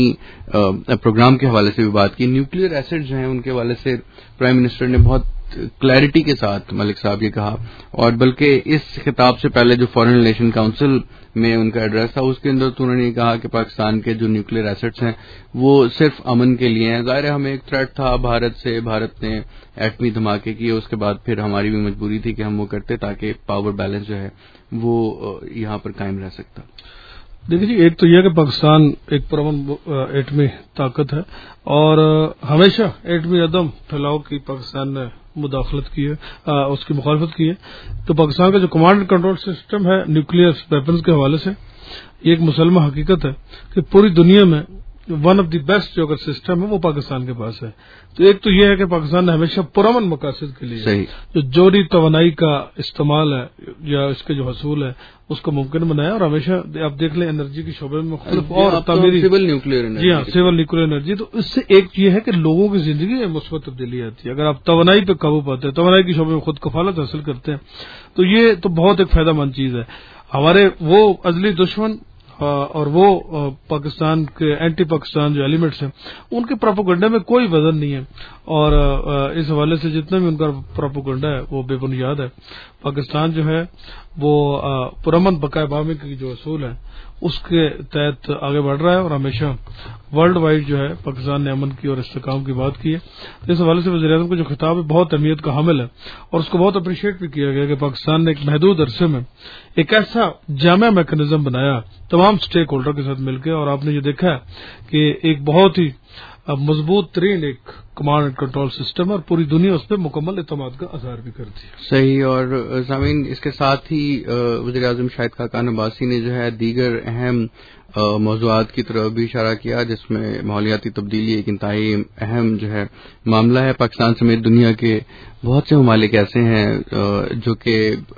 پروگرام کے حوالے سے بھی بات کی. نیوکلیئر ایسڈ جو ہیں ان کے حوالے سے پرائم منسٹر نے بہت کلیئرٹی کے ساتھ ملک صاحب یہ کہا, اور بلکہ اس خطاب سے پہلے جو فارن ریلیشن کاؤنسل میں ان کا ایڈریس تھا اس کے اندر تو انہوں نے یہ کہا کہ پاکستان کے جو نیوکلیئر ایسٹس ہیں وہ صرف امن کے لیے ہیں. ظاہر ہے ہمیں ایک تھریٹ تھا بھارت سے, بھارت نے ایٹمی دھماکے کیے, اس کے بعد پھر ہماری بھی مجبوری تھی کہ ہم وہ کرتے تاکہ پاور بیلنس جو ہے وہ یہاں پر قائم رہ سکتا. دیکھیے جی, ایک تو یہ کہ پاکستان ایک پرامن ایٹمی طاقت ہے اور ہمیشہ ایٹمی عدم پھیلاؤ کی پاکستان نے مداخلت کی ہے, اس کی مخالفت کی ہے. تو پاکستان کا جو کمانڈ اینڈ کنٹرول سسٹم ہے نیوکلیئر ویپنز کے حوالے سے یہ ایک مسلمہ حقیقت ہے کہ پوری دنیا میں ون آف دی بیسٹ جو اگر سسٹم ہے وہ پاکستان کے پاس ہے. تو ایک تو یہ ہے کہ پاکستان نے ہمیشہ پرامن مقاصد کے لیے جو جوہری توانائی کا استعمال ہے یا اس کے جو حصول ہے اس کو ممکن بنایا, اور ہمیشہ آپ دیکھ لیں انرجی کے شعبے میں مختلف اور تعمیری سول نیوکلیئر انرجی, جی ہاں سول نیوکلیئر انرجی. تو اس سے ایک یہ ہے کہ لوگوں کی زندگی میں مثبت تبدیلی آتی ہے اگر آپ توانائی پہ قابو پاتے ہیں, توانائی کے شعبے میں خود کفالت حاصل کرتے ہیں. تو یہ تو بہت ایک فائدہ مند چیز ہے. ہمارے وہ ازلی دشمن اور وہ پاکستان کے اینٹی پاکستان جو ایلیمنٹس ہیں ان کے پروپیگنڈا میں کوئی وزن نہیں ہے, اور اس حوالے سے جتنا بھی ان کا پروپیگنڈا ہے وہ بے بنیاد ہے. پاکستان جو ہے وہ پرامن بقائے بامی کی جو اصول ہے اس کے تحت آگے بڑھ رہا ہے, اور ہمیشہ ورلڈ وائڈ جو ہے پاکستان نے امن کی اور استحکام کی بات کی ہے. اس حوالے سے وزیر اعظم کا جو خطاب ہے بہت اہمیت کا حامل ہے, اور اس کو بہت اپریشیٹ بھی کیا گیا کہ پاکستان نے ایک محدود عرصے میں ایک ایسا جامع میکانزم بنایا تمام سٹیک ہولڈر کے ساتھ مل کے, اور آپ نے یہ دیکھا ہے کہ ایک بہت ہی مضبوط ترین ایک کمانڈ اینڈ کنٹرول سسٹم اور پوری دنیا اس پہ مکمل اعتماد کا اظہار بھی کرتی ہے. صحیح. اور سامعین اس کے ساتھ ہی وزیر اعظم شاہد خاقان عباسی نے جو ہے دیگر اہم موضوعات کی طرف بھی اشارہ کیا جس میں ماحولیاتی تبدیلی ایک انتہائی اہم جو ہے معاملہ ہے. پاکستان سمیت دنیا کے بہت سے ممالک ایسے ہیں جو کہ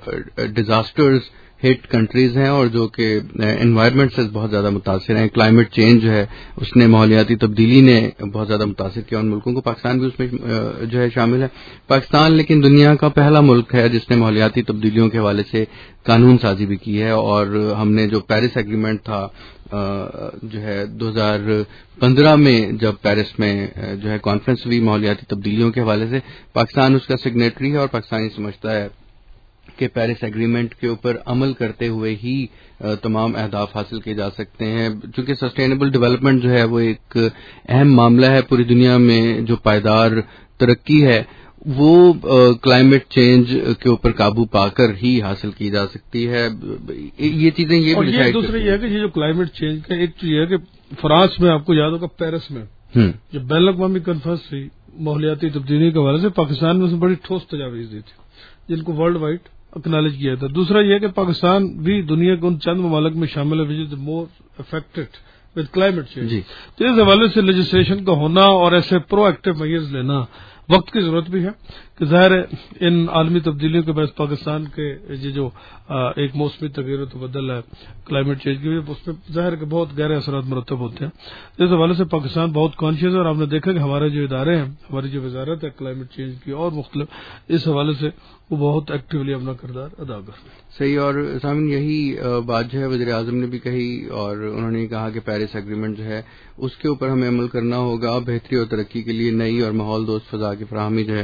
ڈیزاسٹرز ہٹ کنٹریز ہیں اور جو کہ انوائرمنٹ سے بہت زیادہ متاثر ہیں. کلائمیٹ چینج جو ہے اس نے ماحولیاتی تبدیلی نے بہت زیادہ متاثر کیا ان ملکوں کو. پاکستان بھی اس میں جو ہے شامل ہے. پاکستان لیکن دنیا کا پہلا ملک ہے جس نے ماحولیاتی تبدیلیوں کے حوالے سے قانون سازی بھی کی ہے, اور ہم نے جو پیرس ایگریمنٹ تھا جو ہے 2015 میں جب پیرس میں جو ہے کانفرنس ہوئی ماحولیاتی تبدیلیوں کے حوالے سے, پاکستان اس کا سگنیٹری ہے اور پاکستان سمجھتا ہے کہ پیرس ایگریمنٹ کے اوپر عمل کرتے ہوئے ہی تمام اہداف حاصل کیے جا سکتے ہیں. چونکہ سسٹینیبل ڈیولپمنٹ جو ہے وہ ایک اہم معاملہ ہے پوری دنیا میں, جو پائیدار ترقی ہے وہ کلائمیٹ چینج کے اوپر قابو پا کر ہی حاصل کی جا سکتی ہے. یہ چیزیں یہ بھی اور دوسرا یہ ہے کہ یہ جو کلائمیٹ چینج کا ایک تو یہ ہے کہ فرانس میں آپ کو یاد ہوگا پیرس میں جو بین الاقوامی کانفرنس ہوئی ماحولیاتی تبدیلی کے حوالے سے پاکستان نے اس میں بڑی ٹھوس تجاویز دی تھی جن کو ورلڈ وائڈ اکنالج کیا تھا. دوسرا یہ کہ پاکستان بھی دنیا کے ان چند ممالک میں شامل ہے which is more affected with climate change. تو اس حوالے سے لیجسلیشن کا ہونا اور ایسے پرو ایکٹیو میئرز لینا وقت کی ضرورت بھی ہے کہ ظاہر ہے ان عالمی تبدیلیوں کے باعث پاکستان کے یہ جو ایک موسمی تغیر و تبدل ہے کلائمیٹ چینج کی اس میں ظاہر ہے کہ بہت گہرے اثرات مرتب ہوتے ہیں. اس حوالے سے پاکستان بہت کانشیس ہے, اور آپ نے دیکھا کہ ہمارے جو ادارے ہیں, ہماری جو وزارت ہے کلائمیٹ چینج کی اور مختلف, اس حوالے سے وہ بہت ایکٹیولی اپنا کردار ادا کر رہے ہیں. صحیح. اور سامن یہی بات جو ہے وزیر اعظم نے بھی کہی, اور انہوں نے کہا کہ پیرس ایگریمنٹ جو ہے اس کے اوپر ہمیں عمل کرنا ہوگا. بہتری اور ترقی کے لیے نئی اور ماحول دوست فضا کی فراہمی جو ہے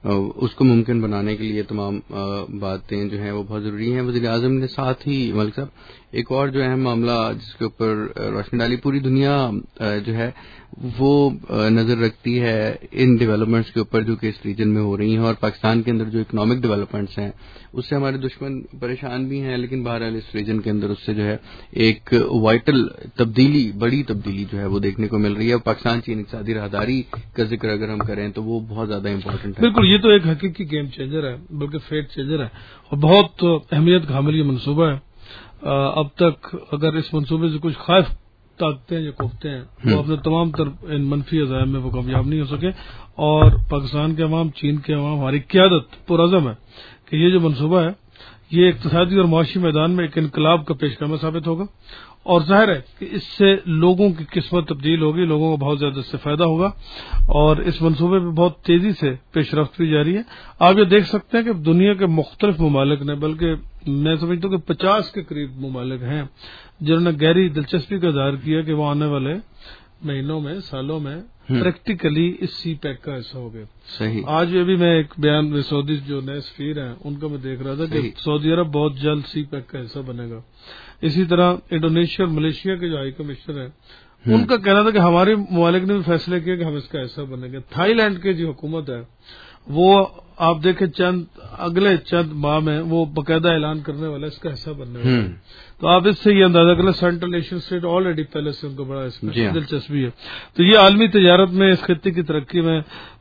اس کو ممکن بنانے کے لیے تمام باتیں جو ہیں وہ بہت ضروری ہیں. وزیر اعظم نے ساتھ ہی ملک صاحب ایک اور جو اہم معاملہ جس کے اوپر روشنی ڈالی، پوری دنیا جو ہے وہ نظر رکھتی ہے ان ڈیولپمنٹس کے اوپر جو کہ اس ریجن میں ہو رہی ہیں، اور پاکستان کے اندر جو اکنامک ڈیولپمنٹس ہیں اس سے ہمارے دشمن پریشان بھی ہیں، لیکن بہرحال اس ریجن کے اندر اس سے جو ہے ایک وائٹل تبدیلی، بڑی تبدیلی جو ہے وہ دیکھنے کو مل رہی ہے. پاکستان چین اقتصادی راہداری کا ذکر اگر ہم کریں تو وہ بہت زیادہ امپورٹنٹ ہے. بالکل، یہ تو ایک حقیقی گیم چینجر ہے، بلکہ فیٹ چینجر ہے، اور بہت اہمیت کا حامل یہ منصوبہ ہے. اب تک اگر اس منصوبے سے کچھ خائف طاقتیں یا کوفتے ہیں وہ اپنے تمام تر ان منفی عزائم میں وہ کامیاب نہیں ہو سکے، اور پاکستان کے عوام، چین کے عوام، ہماری قیادت پرعزم ہے کہ یہ جو منصوبہ ہے یہ اقتصادی اور معاشی میدان میں ایک انقلاب کا پیش قدم ثابت ہوگا، اور ظاہر ہے کہ اس سے لوگوں کی قسمت تبدیل ہوگی، لوگوں کو بہت زیادہ اس سے فائدہ ہوگا، اور اس منصوبے پہ بہت تیزی سے پیش رفت بھی جاری ہے. آپ یہ دیکھ سکتے ہیں کہ دنیا کے مختلف ممالک نے، بلکہ میں سمجھتا ہوں کہ 50 کے قریب ممالک ہیں جنہوں نے گہری دلچسپی کا اظہار کیا کہ وہ آنے والے مہینوں میں، سالوں میں پریکٹیکلی اس سی پیک کا حصہ ہو گئے. صحیح. آج ابھی میں ایک بیان سعودی جو نئے سفیر ہیں ان کا میں دیکھ رہا تھا کہ سعودی عرب بہت جلد سی پیک کا حصہ بنے گا. اسی طرح انڈونیشیا اور ملیشیا کے جو ہائی کمشنر ہیں ان کا کہنا تھا کہ ہمارے ممالک نے بھی فیصلہ کیا کہ ہم اس کا حصہ بنیں گے. تھائی لینڈ کی جو حکومت ہے وہ آپ دیکھیں اگلے چند ماہ میں وہ باقاعدہ اعلان کرنے والا اس کا حصہ بننے والا ہے. تو آپ اس سے یہ اندازہ کریں سینٹرل ایشین اسٹیٹ آلریڈی پہلے سے ان کو بڑا اس میں دلچسپی ہے. تو یہ عالمی تجارت میں، اس خطے کی ترقی میں،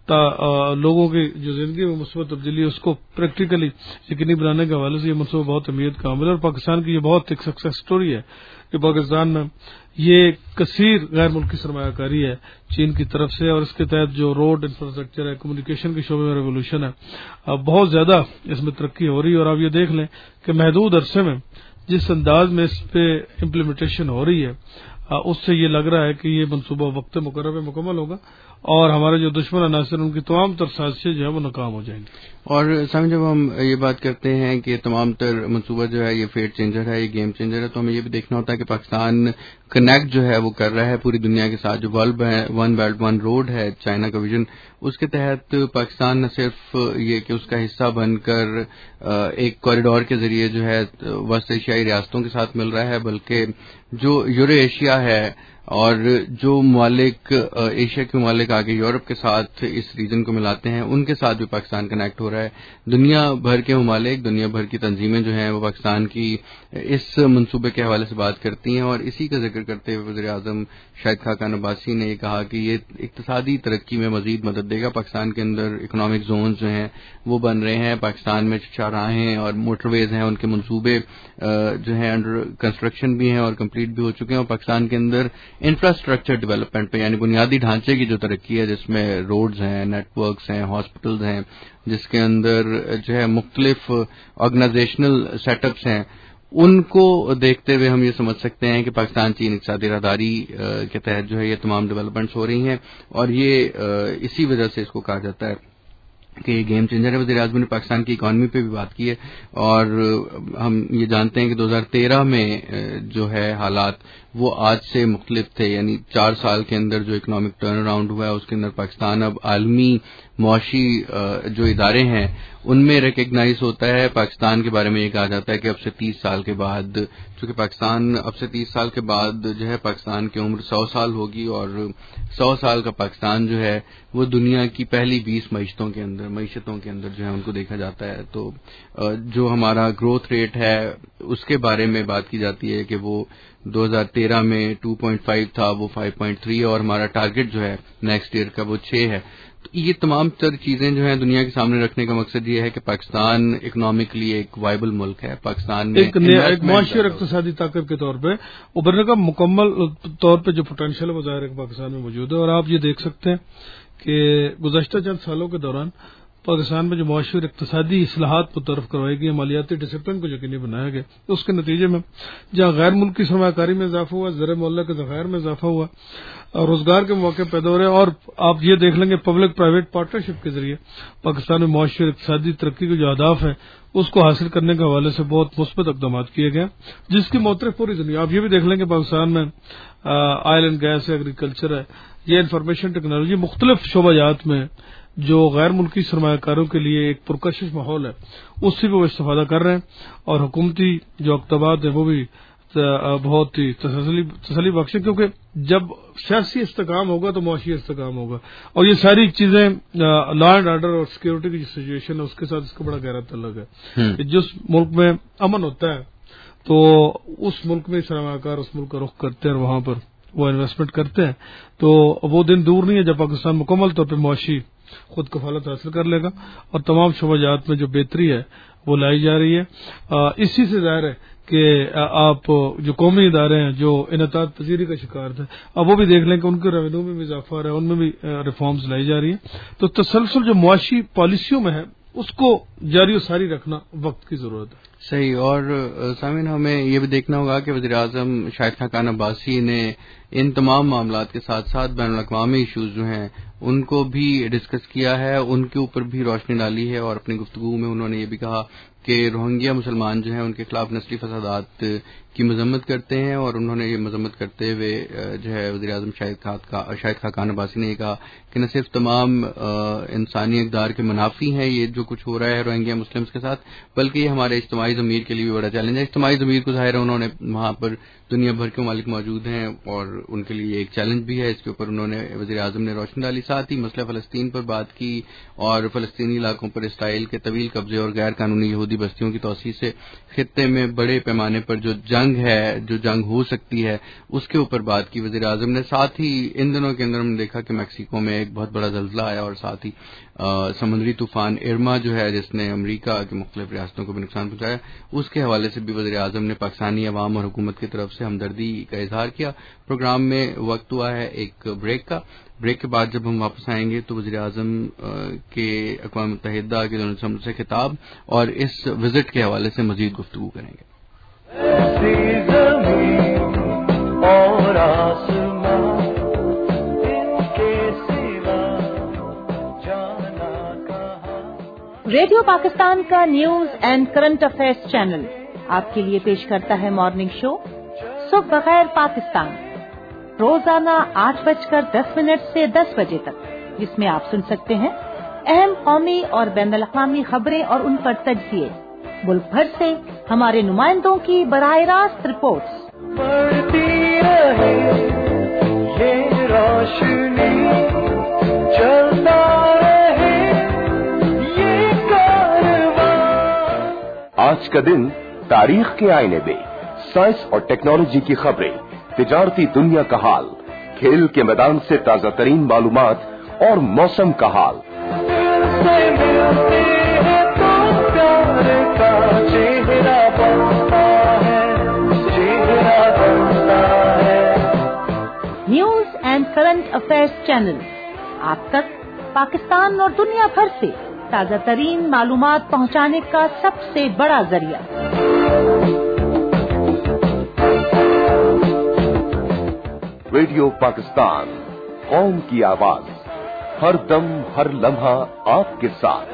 لوگوں کی جو زندگی میں مثبت تبدیلی ہے اس کو پریکٹیکلی یقینی بنانے کے حوالے سے یہ منصوبہ بہت اہمیت کا حامل ہے. اور پاکستان کی یہ بہت ایک سکسیس سٹوری ہے کہ پاکستان میں یہ کثیر غیر ملکی سرمایہ کاری ہے چین کی طرف سے، اور اس کے تحت جو روڈ انفراسٹرکچر ہے، کمیونیکیشن کے شعبے میں ریولوشن ہے، بہت زیادہ اس میں ترقی ہو رہی ہے. اور آپ یہ دیکھ لیں کہ محدود عرصے میں جس انداز میں اس پہ امپلیمنٹیشن ہو رہی ہے اس سے یہ لگ رہا ہے کہ یہ منصوبہ وقت مقررہ میں مکمل ہوگا، اور ہمارے جو دشمن عناصر ان کی تمام تر سازشیں جو ہے وہ ناکام ہو جائیں گی. اور سامنے جب ہم یہ بات کرتے ہیں کہ تمام تر منصوبہ جو ہے یہ فیٹ چینجر ہے، یہ گیم چینجر ہے، تو ہمیں یہ بھی دیکھنا ہوتا ہے کہ پاکستان کنیکٹ جو ہے وہ کر رہا ہے پوری دنیا کے ساتھ. جو ون بیلٹ ون روڈ ہے چائنا کا ویژن، اس کے تحت پاکستان نہ صرف یہ کہ اس کا حصہ بن کر ایک کوریڈور کے ذریعے جو ہے وسط ایشیائی ریاستوں کے ساتھ مل رہا ہے، بلکہ جو یورو ایشیا ہے اور جو ممالک ایشیا کے ممالک آگے یورپ کے ساتھ اس ریجن کو ملاتے ہیں ان کے ساتھ بھی پاکستان کنیکٹ ہو رہا ہے. دنیا بھر کے ممالک، دنیا بھر کی تنظیمیں جو ہیں وہ پاکستان کی اس منصوبے کے حوالے سے بات کرتی ہیں، اور اسی کا ذکر کرتے ہوئے وزیر اعظم شاہد خاقان عباسی نے یہ کہا کہ یہ اقتصادی ترقی میں مزید مدد دے گا. پاکستان کے اندر اکنامک زونز جو ہیں وہ بن رہے ہیں، پاکستان میں چہراہیں اور موٹر ویز ہیں، ان کے منصوبے جو ہیں انڈر کنسٹرکشن بھی ہیں اور کمپلیٹ بھی ہو چکے ہیں. اور پاکستان کے اندر انفراسٹرکچر ڈیولپمنٹ پہ، یعنی بنیادی ڈھانچے کی جو ترقی ہے جس میں روڈز ہیں، نیٹ ورکس ہیں، ہاسپٹلز ہیں، جس کے اندر جو ہے مختلف آرگنائزیشنل سیٹ اپس ہیں، ان کو دیکھتے ہوئے ہم یہ سمجھ سکتے ہیں کہ پاکستان چین اقتصادی راہداری کے تحت جو ہے یہ تمام ڈیولپمنٹس ہو رہی ہیں، اور یہ اسی وجہ سے اس کو کہا جاتا ہے کہ یہ گیم چینجر ہے. وزیر اعظم نے پاکستان کی اکانومی پہ بھی بات کی ہے، اور ہم یہ جانتے ہیں کہ 2013 میں جو ہے حالات وہ آج سے مختلف تھے، یعنی 4 سال کے اندر جو اکنامک ٹرن اراؤنڈ ہوا ہے اس کے اندر پاکستان اب عالمی معاشی جو ادارے ہیں ان میں ریکگنائز ہوتا ہے. پاکستان کے بارے میں یہ کہا جاتا ہے کہ اب سے 30 سال کے بعد، چونکہ پاکستان اب سے 30 سال کے بعد جو ہے پاکستان کی عمر 100 سال ہوگی، اور 100 سال کا پاکستان جو ہے وہ دنیا کی پہلی 20 معیشتوں کے اندر جو ہے ان کو دیکھا جاتا ہے. تو جو ہمارا گروتھ ریٹ ہے اس کے بارے میں بات کی جاتی ہے کہ وہ 2013 میں 2.5 تھا، وہ 5.3، اور ہمارا ٹارگٹ جو ہے نیکسٹ ایئر کا وہ 6 ہے. تو یہ تمام تر چیزیں جو ہیں دنیا کے سامنے رکھنے کا مقصد یہ ہے کہ پاکستان اکنامکلی ایک وائبل ملک ہے. پاکستان میں ایک معاشی اور اقتصادی طاقت کے طور پہ ابھرنے کا مکمل طور پہ جو پوٹینشیل ہے وہ ظاہر ہے کہ پاکستان میں موجود ہے. اور آپ یہ دیکھ سکتے ہیں کہ گزشتہ چند سالوں کے دوران پاکستان میں جو معاشی اور اقتصادی اصلاحات متعارف کروائی گئی، مالیاتی ڈسپلن کو یقینی بنایا گیا، اس کے نتیجے میں جہاں غیر ملکی سرمایہ کاری میں اضافہ ہوا، زر معلہ کے ذخائر میں اضافہ ہوا، اور روزگار کے مواقع پیدا ہو رہے ہیں. اور آپ یہ دیکھ لیں گے پبلک پرائیویٹ پارٹنرشپ کے ذریعے پاکستان میں معاشی اور اقتصادی ترقی کے جو اہداف ہیں اس کو حاصل کرنے کے حوالے سے بہت مثبت اقدامات کیے گئے، جس کی معترف پوری دنیا. آپ یہ بھی دیکھ لیں کہ پاکستان میں آئل اینڈ گیس ہے، ایگریکلچر ہے، یہ انفارمیشن ٹیکنالوجی، مختلف شعبہ جات میں جو غیر ملکی سرمایہ کاروں کے لیے ایک پرکشش ماحول ہے اس سے بھی وہ استفادہ کر رہے ہیں، اور حکومتی جو اقدامات ہیں وہ بھی بہت ہی تسلی بخش ہے، کیونکہ جب سیاسی استحکام ہوگا تو معاشی استحکام ہوگا، اور یہ ساری چیزیں لا اینڈ آرڈر اور سیکورٹی کی جو سچویشن ہے اس کے ساتھ اس کا بڑا گہرا تعلق ہے کہ جس ملک میں امن ہوتا ہے تو اس ملک میں سرمایہ کار اس ملک کا رخ کرتے ہیں اور وہاں پر وہ انویسٹمنٹ کرتے ہیں، تو وہ دن دور نہیں ہے جب پاکستان مکمل طور پہ معاشی خود کفالت حاصل کر لے گا اور تمام شعبہ جات میں جو بہتری ہے وہ لائی جا رہی ہے۔ اسی سے ظاہر ہے کہ آپ جو قومی ادارے ہیں جو انعطاف پذیری کا شکار تھے، اب وہ بھی دیکھ لیں کہ ان کے ریونیو میں بھی اضافہ رہا ہے، ان میں بھی ریفارمز لائی جا رہی ہیں، تو تسلسل جو معاشی پالیسیوں میں ہے اس کو جاری و ساری رکھنا وقت کی ضرورت ہے۔ صحیح، اور سامعین ہمیں یہ بھی دیکھنا ہوگا کہ وزیر اعظم شاہد خاقان عباسی نے ان تمام معاملات کے ساتھ ساتھ بین الاقوامی ایشوز جو ہیں ان کو بھی ڈسکس کیا ہے، ان کے اوپر بھی روشنی ڈالی ہے، اور اپنی گفتگو میں انہوں نے یہ بھی کہا کہ روہنگیا مسلمان جو ہیں ان کے خلاف نسلی فسادات کی مذمت کرتے ہیں، اور انہوں نے یہ مذمت کرتے ہوئے جو ہے وزیر اعظم شاہد خاقان عباسی نے یہ کہا کہ نہ صرف تمام انسانی اقدار کے منافی ہیں یہ جو کچھ ہو رہا ہے روہنگیا مسلمز کے ساتھ، بلکہ یہ ہمارے اجتماعی ضمیر کے لیے بھی بڑا چیلنج ہے۔ اجتماعی ضمیر کو ظاہر ہے انہوں نے وہاں پر دنیا بھر کے ممالک موجود ہیں اور ان کے لیے ایک چیلنج بھی ہے، اس کے اوپر انہوں نے وزیر اعظم نے روشنی ڈالی، ساتھ ہی مسئلہ فلسطین پر بات کی اور فلسطینی علاقوں پر اسرائیل کے طویل قبضے اور غیر قانونی یہودی بستیوں کی توسیع سے خطے میں بڑے پیمانے پر جو جنگ ہو سکتی ہے اس کے اوپر بات کی وزیر اعظم نے۔ ساتھ ہی ان دنوں کے اندر ہم نے دیکھا کہ میکسیکو میں ایک بہت بڑا زلزلہ آیا، اور ساتھ ہی سمندری طوفان ارما جو ہے جس نے امریکہ کی مختلف ریاستوں کو بھی نقصان پہنچایا، اس کے حوالے سے بھی وزیر اعظم نے پاکستانی عوام اور حکومت کی طرف سے ہمدردی کا اظہار کیا۔ پروگرام میں وقت ہوا ہے ایک بریک کے بعد جب ہم واپس آئیں گے تو وزیر اعظم کے اقوام متحدہ کے جنرل اسمبلی سے خطاب اور اس وزٹ کے حوالے سے مزید گفتگو کریں گے۔ ریڈیو پاکستان کا news and current affairs channel آپ کے لیے پیش کرتا ہے مارننگ شو صبح بخیر پاکستان، روزانہ 8:10 سے 10 بجے تک، جس میں آپ سن سکتے ہیں اہم قومی اور بین الاقوامی خبریں اور ان پر تجزیے، ملک بھر سے ہمارے نمائندوں کی براہ راست رپورٹس۔ بڑھتی رہے یہ روشنی، چلتا رہے یہ کارواں۔ آج کا دن تاریخ کے آئینے میں سائنس اور ٹیکنالوجی کی خبریں، تجارتی دنیا کا حال، کھیل کے میدان سے تازہ ترین معلومات اور موسم کا حال۔ News and current affairs channel آپ تک پاکستان اور دنیا بھر سے تازہ ترین معلومات پہنچانے کا سب سے بڑا ذریعہ۔ ریڈیو پاکستان، قوم کی آواز، ہر دم ہر لمحہ آپ کے ساتھ۔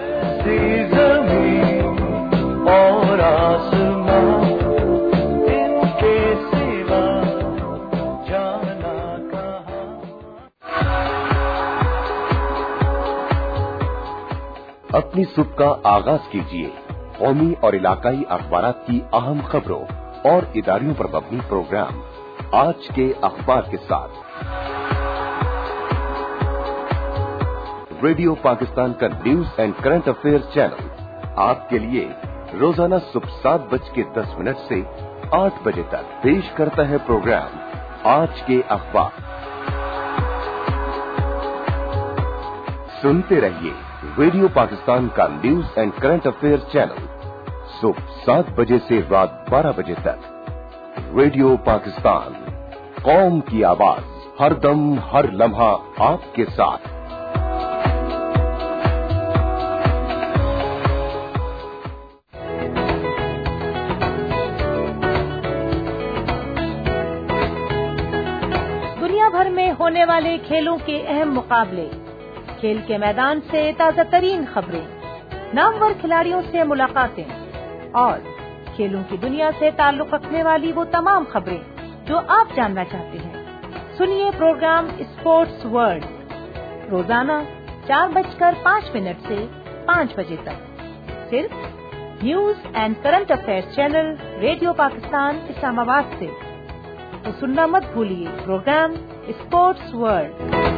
زمین اور آسمان ان کے سوا جانا کہاں۔ اپنی صبح کا آغاز کیجیے قومی اور علاقائی اخبارات کی اہم خبروں اور اداریوں پر مبنی پروگرام آج کے اخبار کے ساتھ۔ ریڈیو پاکستان کا news and current affair channel آپ کے لیے روزانہ صبح 7:10 سے 8 بجے تک پیش کرتا ہے پروگرام آج کے اخبار۔ سنتے رہیے ریڈیو پاکستان کا news and current affair channel صبح 7 بجے سے رات 12 بجے تک۔ ریڈیو پاکستان، قوم کی آواز، ہر دم ہر لمحہ آپ کے ساتھ۔ دنیا بھر میں ہونے والے کھیلوں کے اہم مقابلے، کھیل کے میدان سے تازہ ترین خبریں، نامور کھلاڑیوں سے ملاقاتیں اور کھیلوں کی دنیا سے تعلق رکھنے والی وہ تمام خبریں جو آپ جاننا چاہتے ہیں۔ سنیے پروگرام اسپورٹس ورلڈ روزانہ 4:05 से 5 बजे तक सिर्फ news and current affairs channel radio Pakistan Islamabad से। तो सुनना मत भूलिए program sports world.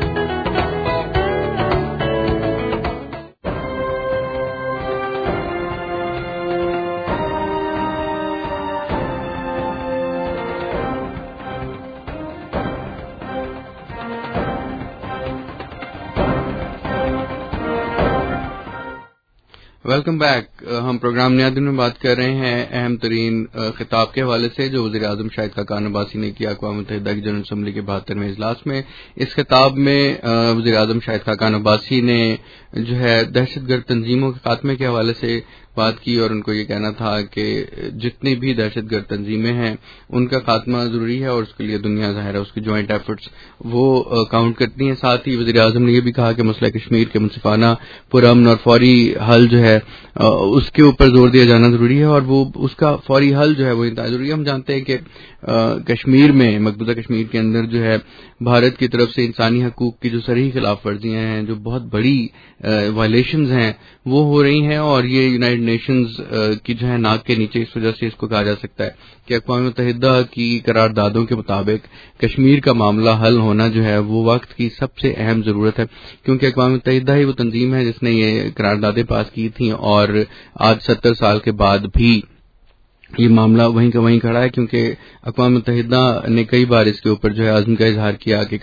Welcome back. हम प्रोग्राम नया दिन में बात कर रहे हैं अहम तरीन खिताब के हवाले से जो वज़ीर आज़म शाहिद खाकान अब्बासी ने किया अक़वाम मुत्तहिदा की जनरल असम्बली के 72वें इजलास में। इस खिताब में वज़ीर आज़म शाहिद खाकान अब्बासी ने जो है दहशतगर्द तंजीमों के खात्मे के हवाले से बात की और उनको ये कहना था कि जितनी भी दहशतगर्द तंजीमें हैं उनका खात्मा जरूरी है और उसके लिए दुनिया ज़ाहिर है उसकी जॉइंट एफर्ट्स वो काउंट करती हैं। साथ ही वज़ीर आज़म ने यह भी कहा कि मसला कश्मीर के मुनसिफाना पुरअमन और फौरी हल जो है उसके ऊपर जोर दिया जाना जरूरी है और वो उसका फौरी हल जो है वो इंतहा जरूरी है। हम जानते हैं कि कश्मीर में मकबूजा कश्मीर के अंदर जो है भारत की तरफ से इंसानी हकूक की जो सरीह खिलाफ वर्जियां हैं जो बहुत बड़ी वायलेशंस हैं वो हो रही हैं और ये यूनाइटेड नेशंस की जो है नाक के नीचे इस वजह से इसको कहा जा सकता है कि अक़वाम मुत्तहिदा की करारदादों के मुताबिक कश्मीर का मामला हल होना जो है वो वक्त की सबसे अहम जरूरत है क्योंकि अक़वाम मुत्तहिदा ही वो तंजीम है जिसने ये करारदादें पास की थी और आज 70 साल के बाद भी ये मामला वहीं का वहीं खड़ा है क्योंकि अक़वाम मुत्तहिदा ने कई बार इसके ऊपर जो है आज़म का इजहार किया कि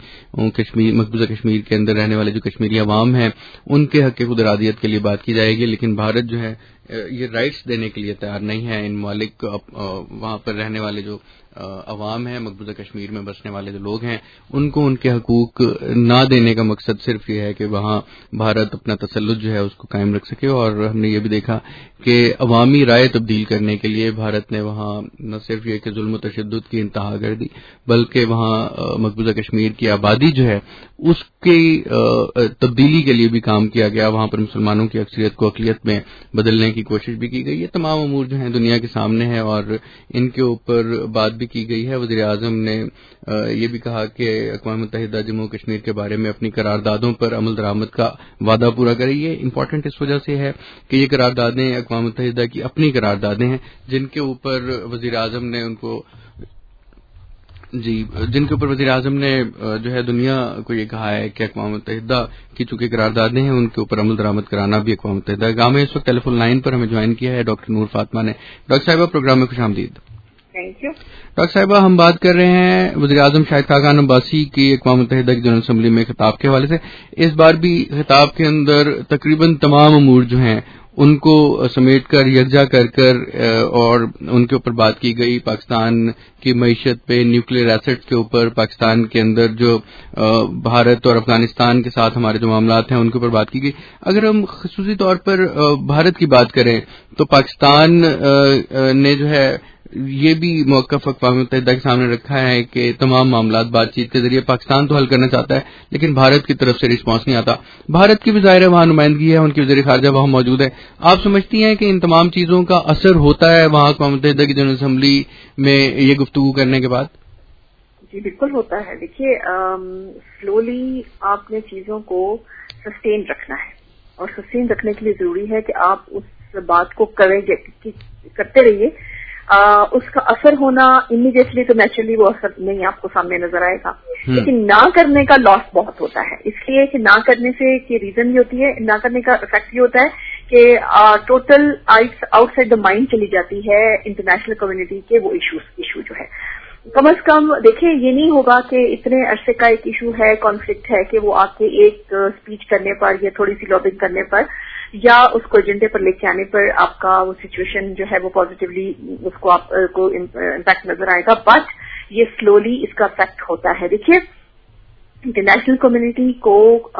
मकबूजा कश्मीर के अंदर रहने वाले जो कश्मीरी अवाम हैं उनके हक़ खुद इरादियत के लिए बात की जाएगी, लेकिन भारत जो है ये राइट्स देने के लिए तैयार नहीं है। इन ममालिक वहां पर रहने वाले जो अवाम है मकबूजा कश्मीर में बसने वाले जो लोग हैं उनको उनके हकूक ना देने का मकसद सिर्फ ये है कि वहां भारत अपना तसल्लुत जो है उसको कायम रख सके। और हमने ये भी देखा कि अवामी राय तब्दील करने के लिए भारत ने वहां न सिर्फ ये कि जुल्म तशद्दुद की इंतहा कर दी बल्कि वहां मकबूजा कश्मीर की आबादी जो है उसकी तब्दीली के लिए भी काम किया गया। वहां पर मुसलमानों की अक्सरियत को अक़लियत में बदलने की कोशिश भी की गई। ये तमाम अमूर जो हैं दुनिया के सामने हैं और इनके ऊपर बात भी की गई है। वज़ीर आज़म ने ये भी कहा कि अक़वाम मुत्तहिदा जम्मू कश्मीर के बारे में अपनी करारदादों पर अमल दरामद का वादा पूरा करे। ये इम्पोर्टेंट इस वजह से है कि ये करारदादें अक़वाम मुत्तहिदा की अपनी करारदादें हैं जिनके ऊपर वज़ीर आज़म ने वज़ीर आज़म ने जो है दुनिया को ये कहा है कि अक़वाम मुत्तहिदा की चूंकि करारदादें हैं उनके ऊपर अमल दरामद कराना भी अक़वाम मुत्तहिदा का काम है। इस वक्त टेलीफोन लाइन पर हमें ज्वाइन किया है डॉक्टर नूर फातिमा ने। डॉक्टर साहिबा प्रोग्राम में खुशामदीद। Thank you. डॉक्टर साहिबा हम बात कर रहे हैं वज़ीर आज़म शाहिद खाकान अब्बासी की अक़वाम मुत्तहिदा की जनरल असम्बली में खिताब के हवाले से। इस बार भी खिताब के अंदर तकरीबन तमाम अमूर जो हैं उनको समेट कर यकजा कर और उनके ऊपर बात की गई। पाकिस्तान की मईशत पे, न्यूक्लियर एसेट्स के ऊपर, पाकिस्तान के अंदर जो भारत और अफगानिस्तान के साथ हमारे जो मामलात हैं उनके ऊपर बात की गई। अगर हम ख़ुसूसी तौर पर भारत की बात करें तो पाकिस्तान ने जो है ये भी मौक़िफ़ अक़वाम मुत्तहिदा के सामने रखा है कि तमाम मामलात बातचीत के जरिए पाकिस्तान तो हल करना चाहता है लेकिन भारत की तरफ से रिस्पॉन्स नहीं आता। भारत की भी ज़ाहिर है वहाँ नुमाइंदगी है, उनकी वज़ीर ख़ारजा वहाँ मौजूद है। आप समझती हैं कि इन तमाम चीज़ों का असर होता है वहाँ अक़वाम मुत्तहिदा की जनरल असम्बली में ये गुफ्तगू करने के बाद? जी बिल्कुल होता है। देखिए स्लोली आपने चीजों को सस्टेन रखना है और सस्टेन रखने के लिए जरूरी है कि आप उस बात को करते रहिए। उसका असर होना इमीडिएटली तो नेचुरली वो असर नहीं आपको सामने नजर आएगा, लेकिन ना करने का लॉस बहुत होता है। इसलिए कि ना करने से की रीजन ये होती है, ना करने का इफेक्ट ये होता है कि टोटल आउटसाइड द माइंड चली जाती है इंटरनेशनल कम्युनिटी के वो इशू जो है। कम अज कम देखिए ये नहीं होगा कि इतने अरसे का एक इशू है, कॉन्फ्लिक्ट है कि वो आके एक स्पीच करने पर या थोड़ी सी लॉबिंग करने पर या उसको एजेंडे पर लेके आने पर आपका वो सिचुएशन जो है वो पॉजिटिवली उसको आपको इम्पैक्ट नजर आएगा। बट ये स्लोली इसका इफेक्ट होता है। देखिए इंटरनेशनल कम्युनिटी को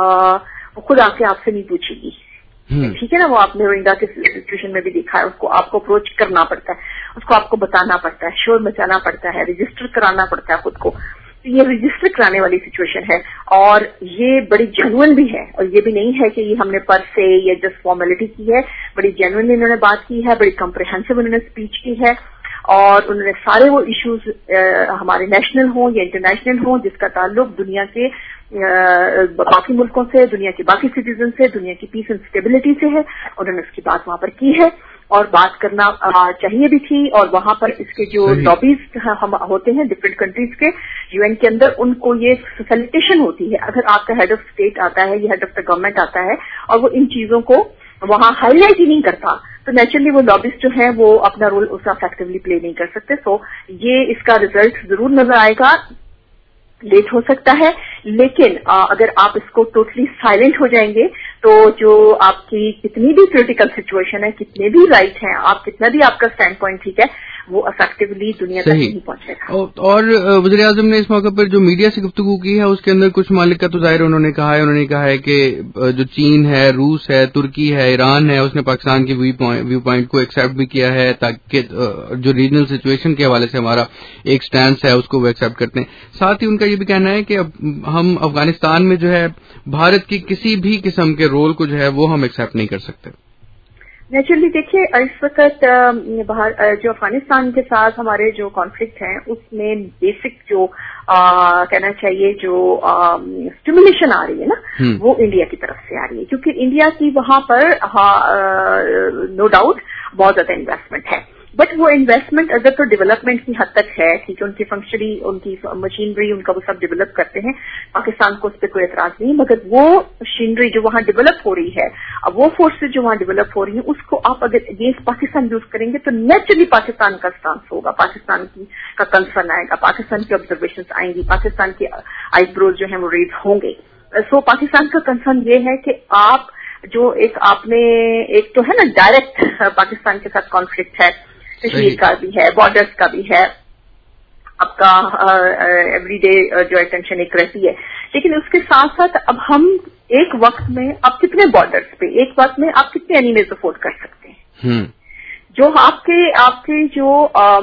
वो खुद आके आपसे नहीं पूछेगी, ठीक है ना। वो आपने रोहिंग्या के सिचुएशन में भी देखा है, उसको आपको अप्रोच करना पड़ता है, उसको आपको बताना पड़ता है, शोर मचाना पड़ता है, रजिस्टर कराना पड़ता है खुद को। तो ये रजिस्टर कराने वाली सिचुएशन है और ये बड़ी जेन्युइन भी है और ये भी नहीं है कि ये हमने पर से या जस्ट फॉर्मेलिटी की है। बड़ी जेन्युइनली इन्होंने बात की है, बड़ी कम्प्रिहेंसिव उन्होंने स्पीच की है اور انہوں نے سارے وہ ایشوز ہمارے نیشنل ہوں یا انٹرنیشنل ہوں جس کا تعلق دنیا کے باقی ملکوں سے، دنیا کے باقی سٹیزن سے، دنیا کی پیس اینڈ اسٹیبلٹی سے ہے، انہوں نے اس کی بات وہاں پر کی ہے اور بات کرنا چاہیے بھی تھی. اور وہاں پر اس کے جو لابیز ہوتے ہیں ڈفرینٹ کنٹریز کے یو این کے اندر، ان کو یہ فیسیلیٹیشن ہوتی ہے. اگر آپ کا ہیڈ آف اسٹیٹ آتا ہے یا ہیڈ آف دا گورنمنٹ آتا ہے اور وہ ان چیزوں کو وہاں ہائی لائٹ ہی نہیں کرتا تو نیچرلی وہ لابیز جو ہیں وہ اپنا رول اس کا افیکٹولی پلے نہیں کر سکتے. سو یہ اس کا ریزلٹ ضرور نظر آئے گا، لیٹ ہو سکتا ہے، لیکن اگر آپ اس کو ٹوٹلی سائلنٹ ہو جائیں گے تو جو آپ کی کتنی بھی پولیٹیکل سچویشن ہے، کتنے بھی رائٹ ہیں، آپ کتنا بھی آپ کا اسٹینڈ پوائنٹ ٹھیک ہے، وہ افیکٹولی دنیا تک نہیں پہنچے گا. اور وزیر اعظم نے اس موقع پر جو میڈیا سے گفتگو کی ہے اس کے اندر کچھ ممالک کا تو ظاہر انہوں نے کہا ہے کہ جو چین ہے، روس ہے، ترکی ہے، ایران ہے، اس نے پاکستان کے ویو پوائنٹ کو ایکسیپٹ بھی کیا ہے تاکہ جو ریجنل سچویشن کے حوالے سے ہمارا ایک سٹینس ہے اس کو وہ ایکسیپٹ کرتے ہیں. ساتھ ہی ان کا یہ بھی کہنا ہے کہ ہم افغانستان میں جو ہے بھارت کی کسی بھی قسم کے رول کو جو ہے وہ ہم ایکسیپٹ نہیں کر سکتے. نیچرلی دیکھیے اس وقت جو افغانستان کے ساتھ ہمارے جو کانفلکٹ ہیں اس میں بیسک جو کہنا چاہیے جو اسٹیمولیشن آ رہی ہے نا وہ انڈیا کی طرف سے آ رہی ہے، کیونکہ انڈیا کی وہاں پر نو ڈاؤٹ بہت زیادہ انویسٹمنٹ ہے، بٹ وہ انویسٹمنٹ اگر تو ڈیولپمنٹ کی حد تک ہے، ٹھیک ہے، ان کی فنکشنری، ان کی مشینری، ان کا وہ سب ڈیولپ کرتے ہیں، پاکستان کو اس پہ کوئی اعتراض نہیں، مگر وہ مشینری جو وہاں ڈیولپ ہو رہی ہے، اب وہ فورسز جو وہاں ڈیولپ ہو رہی ہیں اس کو آپ اگر اگینسٹ پاکستان یوز کریں گے تو نیچرلی پاکستان کا اسٹانس ہوگا، پاکستان کا کنسرن آئے گا، پاکستان کی آبزرویشنز آئیں گی، پاکستان کے آئی بروز جو ہیں وہ ریز ہوں گے. سو پاکستان کا کنسرن یہ ہے کہ آپ جو آپ نے ایک تو ہے نا ڈائریکٹ پاکستان کے ساتھ کانفلکٹ ہے، کشمیر کا بھی ہے، بارڈرز کا بھی ہے، آپ کا ایوری ڈے جو اٹینشن ایک رہتی ہے، لیکن اس کے ساتھ ساتھ اب ہم ایک وقت میں آپ کتنے بارڈرز پہ ایک وقت میں آپ کتنے اینیمیز افورڈ کر سکتے ہیں؟ جو آپ کے جو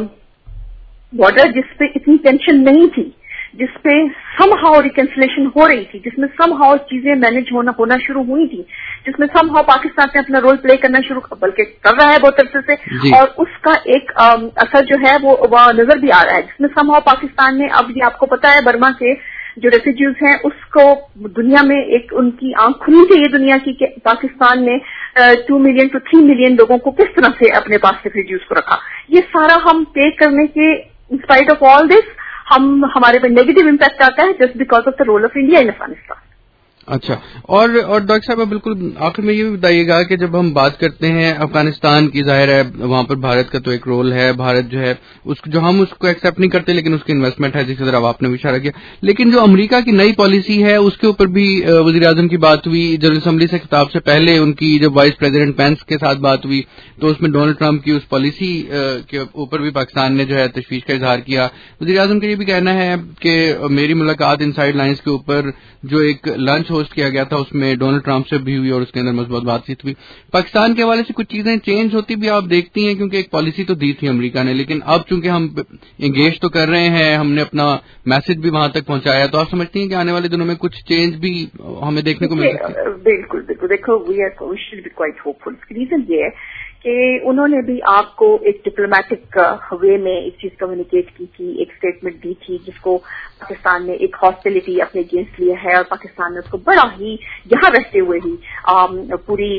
بارڈر جس پہ اتنی ٹینشن نہیں تھی، جس پہ سم ہاؤ ریکنسلیشن ہو رہی تھی، جس میں سم ہاؤ چیزیں مینج ہونا شروع ہوئی تھی، جس میں سم ہاؤ پاکستان نے اپنا رول پلے کرنا شروع بلکہ کر رہا ہے بہت عرصے سے، اور اس کا ایک اثر جو ہے وہ نظر بھی آ رہا ہے، جس میں سم ہاؤ پاکستان نے اب یہ آپ کو پتا ہے برما کے جو ریفیوجیز ہیں اس کو دنیا میں ایک ان کی آنکھ کھلی چاہیے دنیا کی کہ پاکستان نے 2 ملین to 3 ملین لوگوں کو کس طرح سے اپنے پاس ریفیوجیز کو رکھا. یہ سارا ہم پے کرنے کے انسپائٹ آف آل دس ہمارے پہ نیگیٹو امپیکٹ آتا ہے just because of the role of India in Afghanistan. اچھا، اور ڈاکٹر صاحب بالکل آخر میں یہ بھی بتائیے گا کہ جب ہم بات کرتے ہیں افغانستان کی، ظاہر ہے وہاں پر بھارت کا تو ایک رول ہے، بھارت جو ہے جو ہم اس کو ایکسیپٹ نہیں کرتے لیکن اس کی انویسٹمنٹ ہے جس کی طرف آپ نے بھی اشارہ کیا، لیکن جو امریکہ کی نئی پالیسی ہے اس کے اوپر بھی وزیر اعظم کی بات ہوئی. جنرل اسمبلی سے خطاب سے پہلے ان کی جب وائس پریزیڈنٹ پینس کے ساتھ بات ہوئی تو اس میں ڈونلڈ ٹرمپ کی اس پالیسی کے اوپر بھی پاکستان نے جو ہے تشویش کا اظہار کیا. وزیر اعظم کا یہ بھی کہنا ہے کہ میری ملاقات ان سائڈ لائنز کے اوپر جو ایک لنچ ہوسٹ کیا گیا تھا اس میں ڈونلڈ ٹرمپ سے بھی ہوئی اور اس کے اندر مثبت بات چیت ہوئی. پاکستان کے حوالے سے کچھ چیزیں چینج ہوتی بھی آپ دیکھتی ہیں کیونکہ ایک پالیسی تو دی تھی امریکہ نے، لیکن اب چونکہ ہم انگیج تو کر رہے ہیں، ہم نے اپنا میسج بھی وہاں تک پہنچایا، تو آپ سمجھتی ہیں کہ آنے والے دنوں میں کچھ چینج بھی ہمیں دیکھنے کو مل سکتی ہے؟ بالکل دیکھو we should be quite hopeful. Reason یہ ہے کہ انہوں نے بھی آپ کو ایک ڈپلومیٹک وے میں ایک چیز کمیونیکیٹ کی تھی، ایک اسٹیٹمنٹ دی تھی جس کو پاکستان نے ایک ہاسٹیلٹی اپنے اگینسٹ لیا ہے، اور پاکستان نے اس کو بڑا ہی یہاں رہتے ہوئے ہی پوری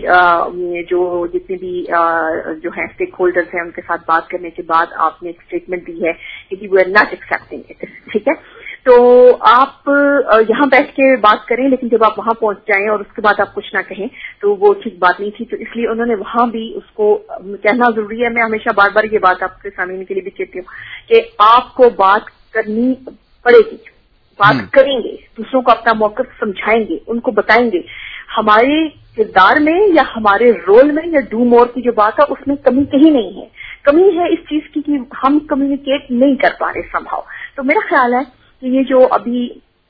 جو جتنے بھی جو ہیں اسٹیک ہولڈرز ہیں ان کے ساتھ بات کرنے کے بعد آپ نے ایک اسٹیٹمنٹ دی ہے کہ we are not accepting it. ٹھیک ہے، تو آپ یہاں بیٹھ کے بات کریں لیکن جب آپ وہاں پہنچ جائیں اور اس کے بعد آپ کچھ نہ کہیں تو وہ ٹھیک بات نہیں تھی. تو اس لیے انہوں نے وہاں بھی اس کو کہنا ضروری ہے. میں ہمیشہ بار بار یہ بات آپ کے سامنے کے لیے بھی کہتی ہوں کہ آپ کو بات کرنی پڑے گی، بات کریں گے، دوسروں کو اپنا موقف سمجھائیں گے، ان کو بتائیں گے. ہمارے کردار میں یا ہمارے رول میں یا ڈو مور کی جو بات ہے اس میں کمی کہیں نہیں ہے. کمی ہے اس چیز کی کہ ہم کمیونیکیٹ نہیں کر پا رہے سم ہاؤ. تو میرا خیال ہے کہ یہ جو ابھی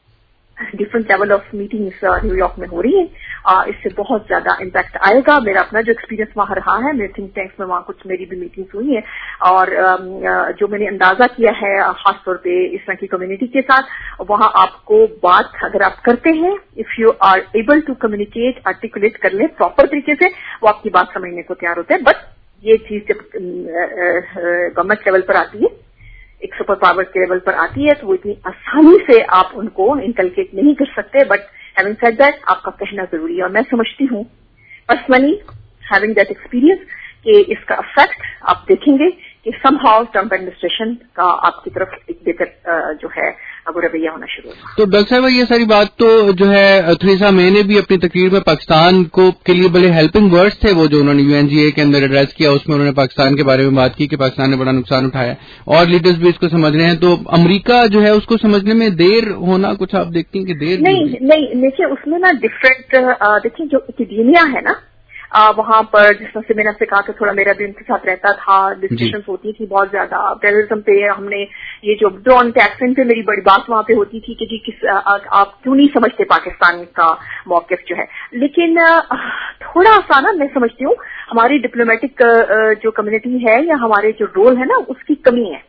different level of meetings New York میں ہو رہی ہیں اس سے بہت زیادہ امپیکٹ آئے گا. میرا اپنا جو ایکسپیرینس وہاں رہا ہے، میرے تھنک ٹینکس میں وہاں کچھ میری بھی میٹنگز ہوئی ہیں، اور جو میں نے اندازہ کیا ہے خاص طور پہ اس طرح کی کمیونٹی کے ساتھ، وہاں آپ کو بات اگر آپ کرتے ہیں، if you are able to communicate, articulate کر لیں پراپر طریقے سے، وہ آپ کی بات سمجھنے کو تیار ہوتے ہیں. بٹ ये चीज जब गवर्नमेंट लेवल पर आती है, एक सुपर पावर के लेवल पर आती है, तो वो इतनी आसानी से आप उनको इनकलकेट नहीं कर सकते. बट हैविंग सेड दैट, आपका कहना जरूरी है. और मैं समझती हूँ पर्सनली, हैविंग दैट एक्सपीरियंस, कि इसका इफेक्ट आप देखेंगे कि समहाउ ट्रम्प एडमिनिस्ट्रेशन का आपकी तरफ एक बेहतर जो है वो रवैया होना शुरू होगा. तो डॉक्टर साहब, ये सारी बात तो जो है थेरेसा मे ने भी अपनी तकरीर में पाकिस्तान को के लिए बड़े हेल्पिंग वर्ड्स थे वो जो उन्होंने यूएनजीए के अंदर एड्रेस किया, उसमें उन्होंने पाकिस्तान के बारे में बात की कि पाकिस्तान ने बड़ा नुकसान उठाया और लीडर्स भी इसको समझ रहे हैं. तो अमेरिका जो है उसको समझने में देर होना, कुछ आप देखती हैं कि देर नहीं, देखिए उसमें ना डिफरेंट, देखिए जो एकेडेमिया है ना, वहां पर जिस तरह से मैंने आपसे कहा कि थोड़ा मेरा भी उनके साथ रहता था, डिस्कशंस होती थी बहुत ज्यादा टेररिज्म पे. हमने ये जो ड्रोन टैक्सन पे मेरी बड़ी बात वहां पे होती थी कि जी आप क्यों नहीं समझते पाकिस्तान का मौकिफ जो है. लेकिन थोड़ा सा ना मैं समझती हूँ हमारी डिप्लोमेटिक जो कम्युनिटी है या हमारे जो रोल है ना, उसकी कमी है.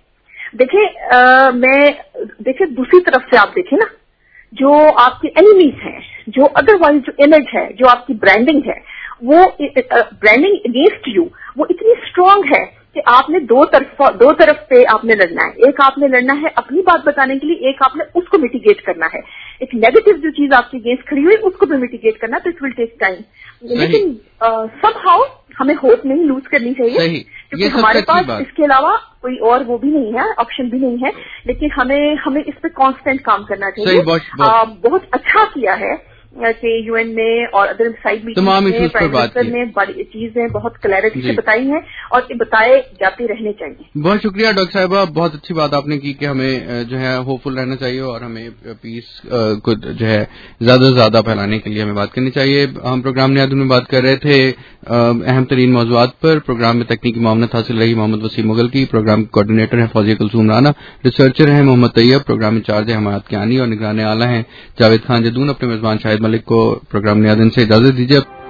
देखिए दूसरी तरफ से आप देखें ना, जो आपके एनिमीज हैं, जो अदरवाइज जो इमेज है, जो आपकी ब्रांडिंग है, वो ब्रांडिंग अगेंस्ट यू वो इतनी स्ट्रांग है कि आपने दो तरफ पे आपने लड़ना है. एक आपने लड़ना है अपनी बात बताने के लिए, एक आपने उसको मिटिगेट करना है. एक नेगेटिव जो चीज आपके अगेंस्ट खड़ी हुई उसको भी मिटिगेट करना, तो इट विल टेक टाइम. लेकिन समहाउ हमें होप नहीं लूज करनी चाहिए, क्योंकि हमारे पास इसके अलावा कोई और वो भी नहीं है, ऑप्शन भी नहीं है. लेकिन हमें इस पे कांस्टेंट काम करना चाहिए. बहुत अच्छा किया है कि यूएन में और अदर साइड मीटिंग में प्राइम मिनिस्टर ने बड़ी चीजें बहुत क्लैरिटी से बताई हैं और ये बताए जाते रहने चाहिए. बहुत शुक्रिया डॉक्टर साहिबा, बहुत अच्छी बात आपने की कि हमें जो है होपफुल रहना चाहिए और हमें पीस को जो है ज्यादा से ज्यादा फैलाने के लिए हमें बात करनी चाहिए. हम प्रोग्राम नियाद में बात कर रहे थे अहम तरीन मौजूद पर. प्रोग्राम में तकनीकी मामलत हासिल रही मोहम्मद वसीम मुगल की. प्रोग्राम कोऑर्डिनेटर है फौजिया कुलसूम राना, रिसर्चर है मोहम्मद तैयब, प्रोग्राम इंचार्ज है हमायत कियानी और निगरान आला हैं जावेद खान जदून. अपने मेजबान शाहिद मलिक को प्रोग्राम नियाद से इजाजत दीजिए.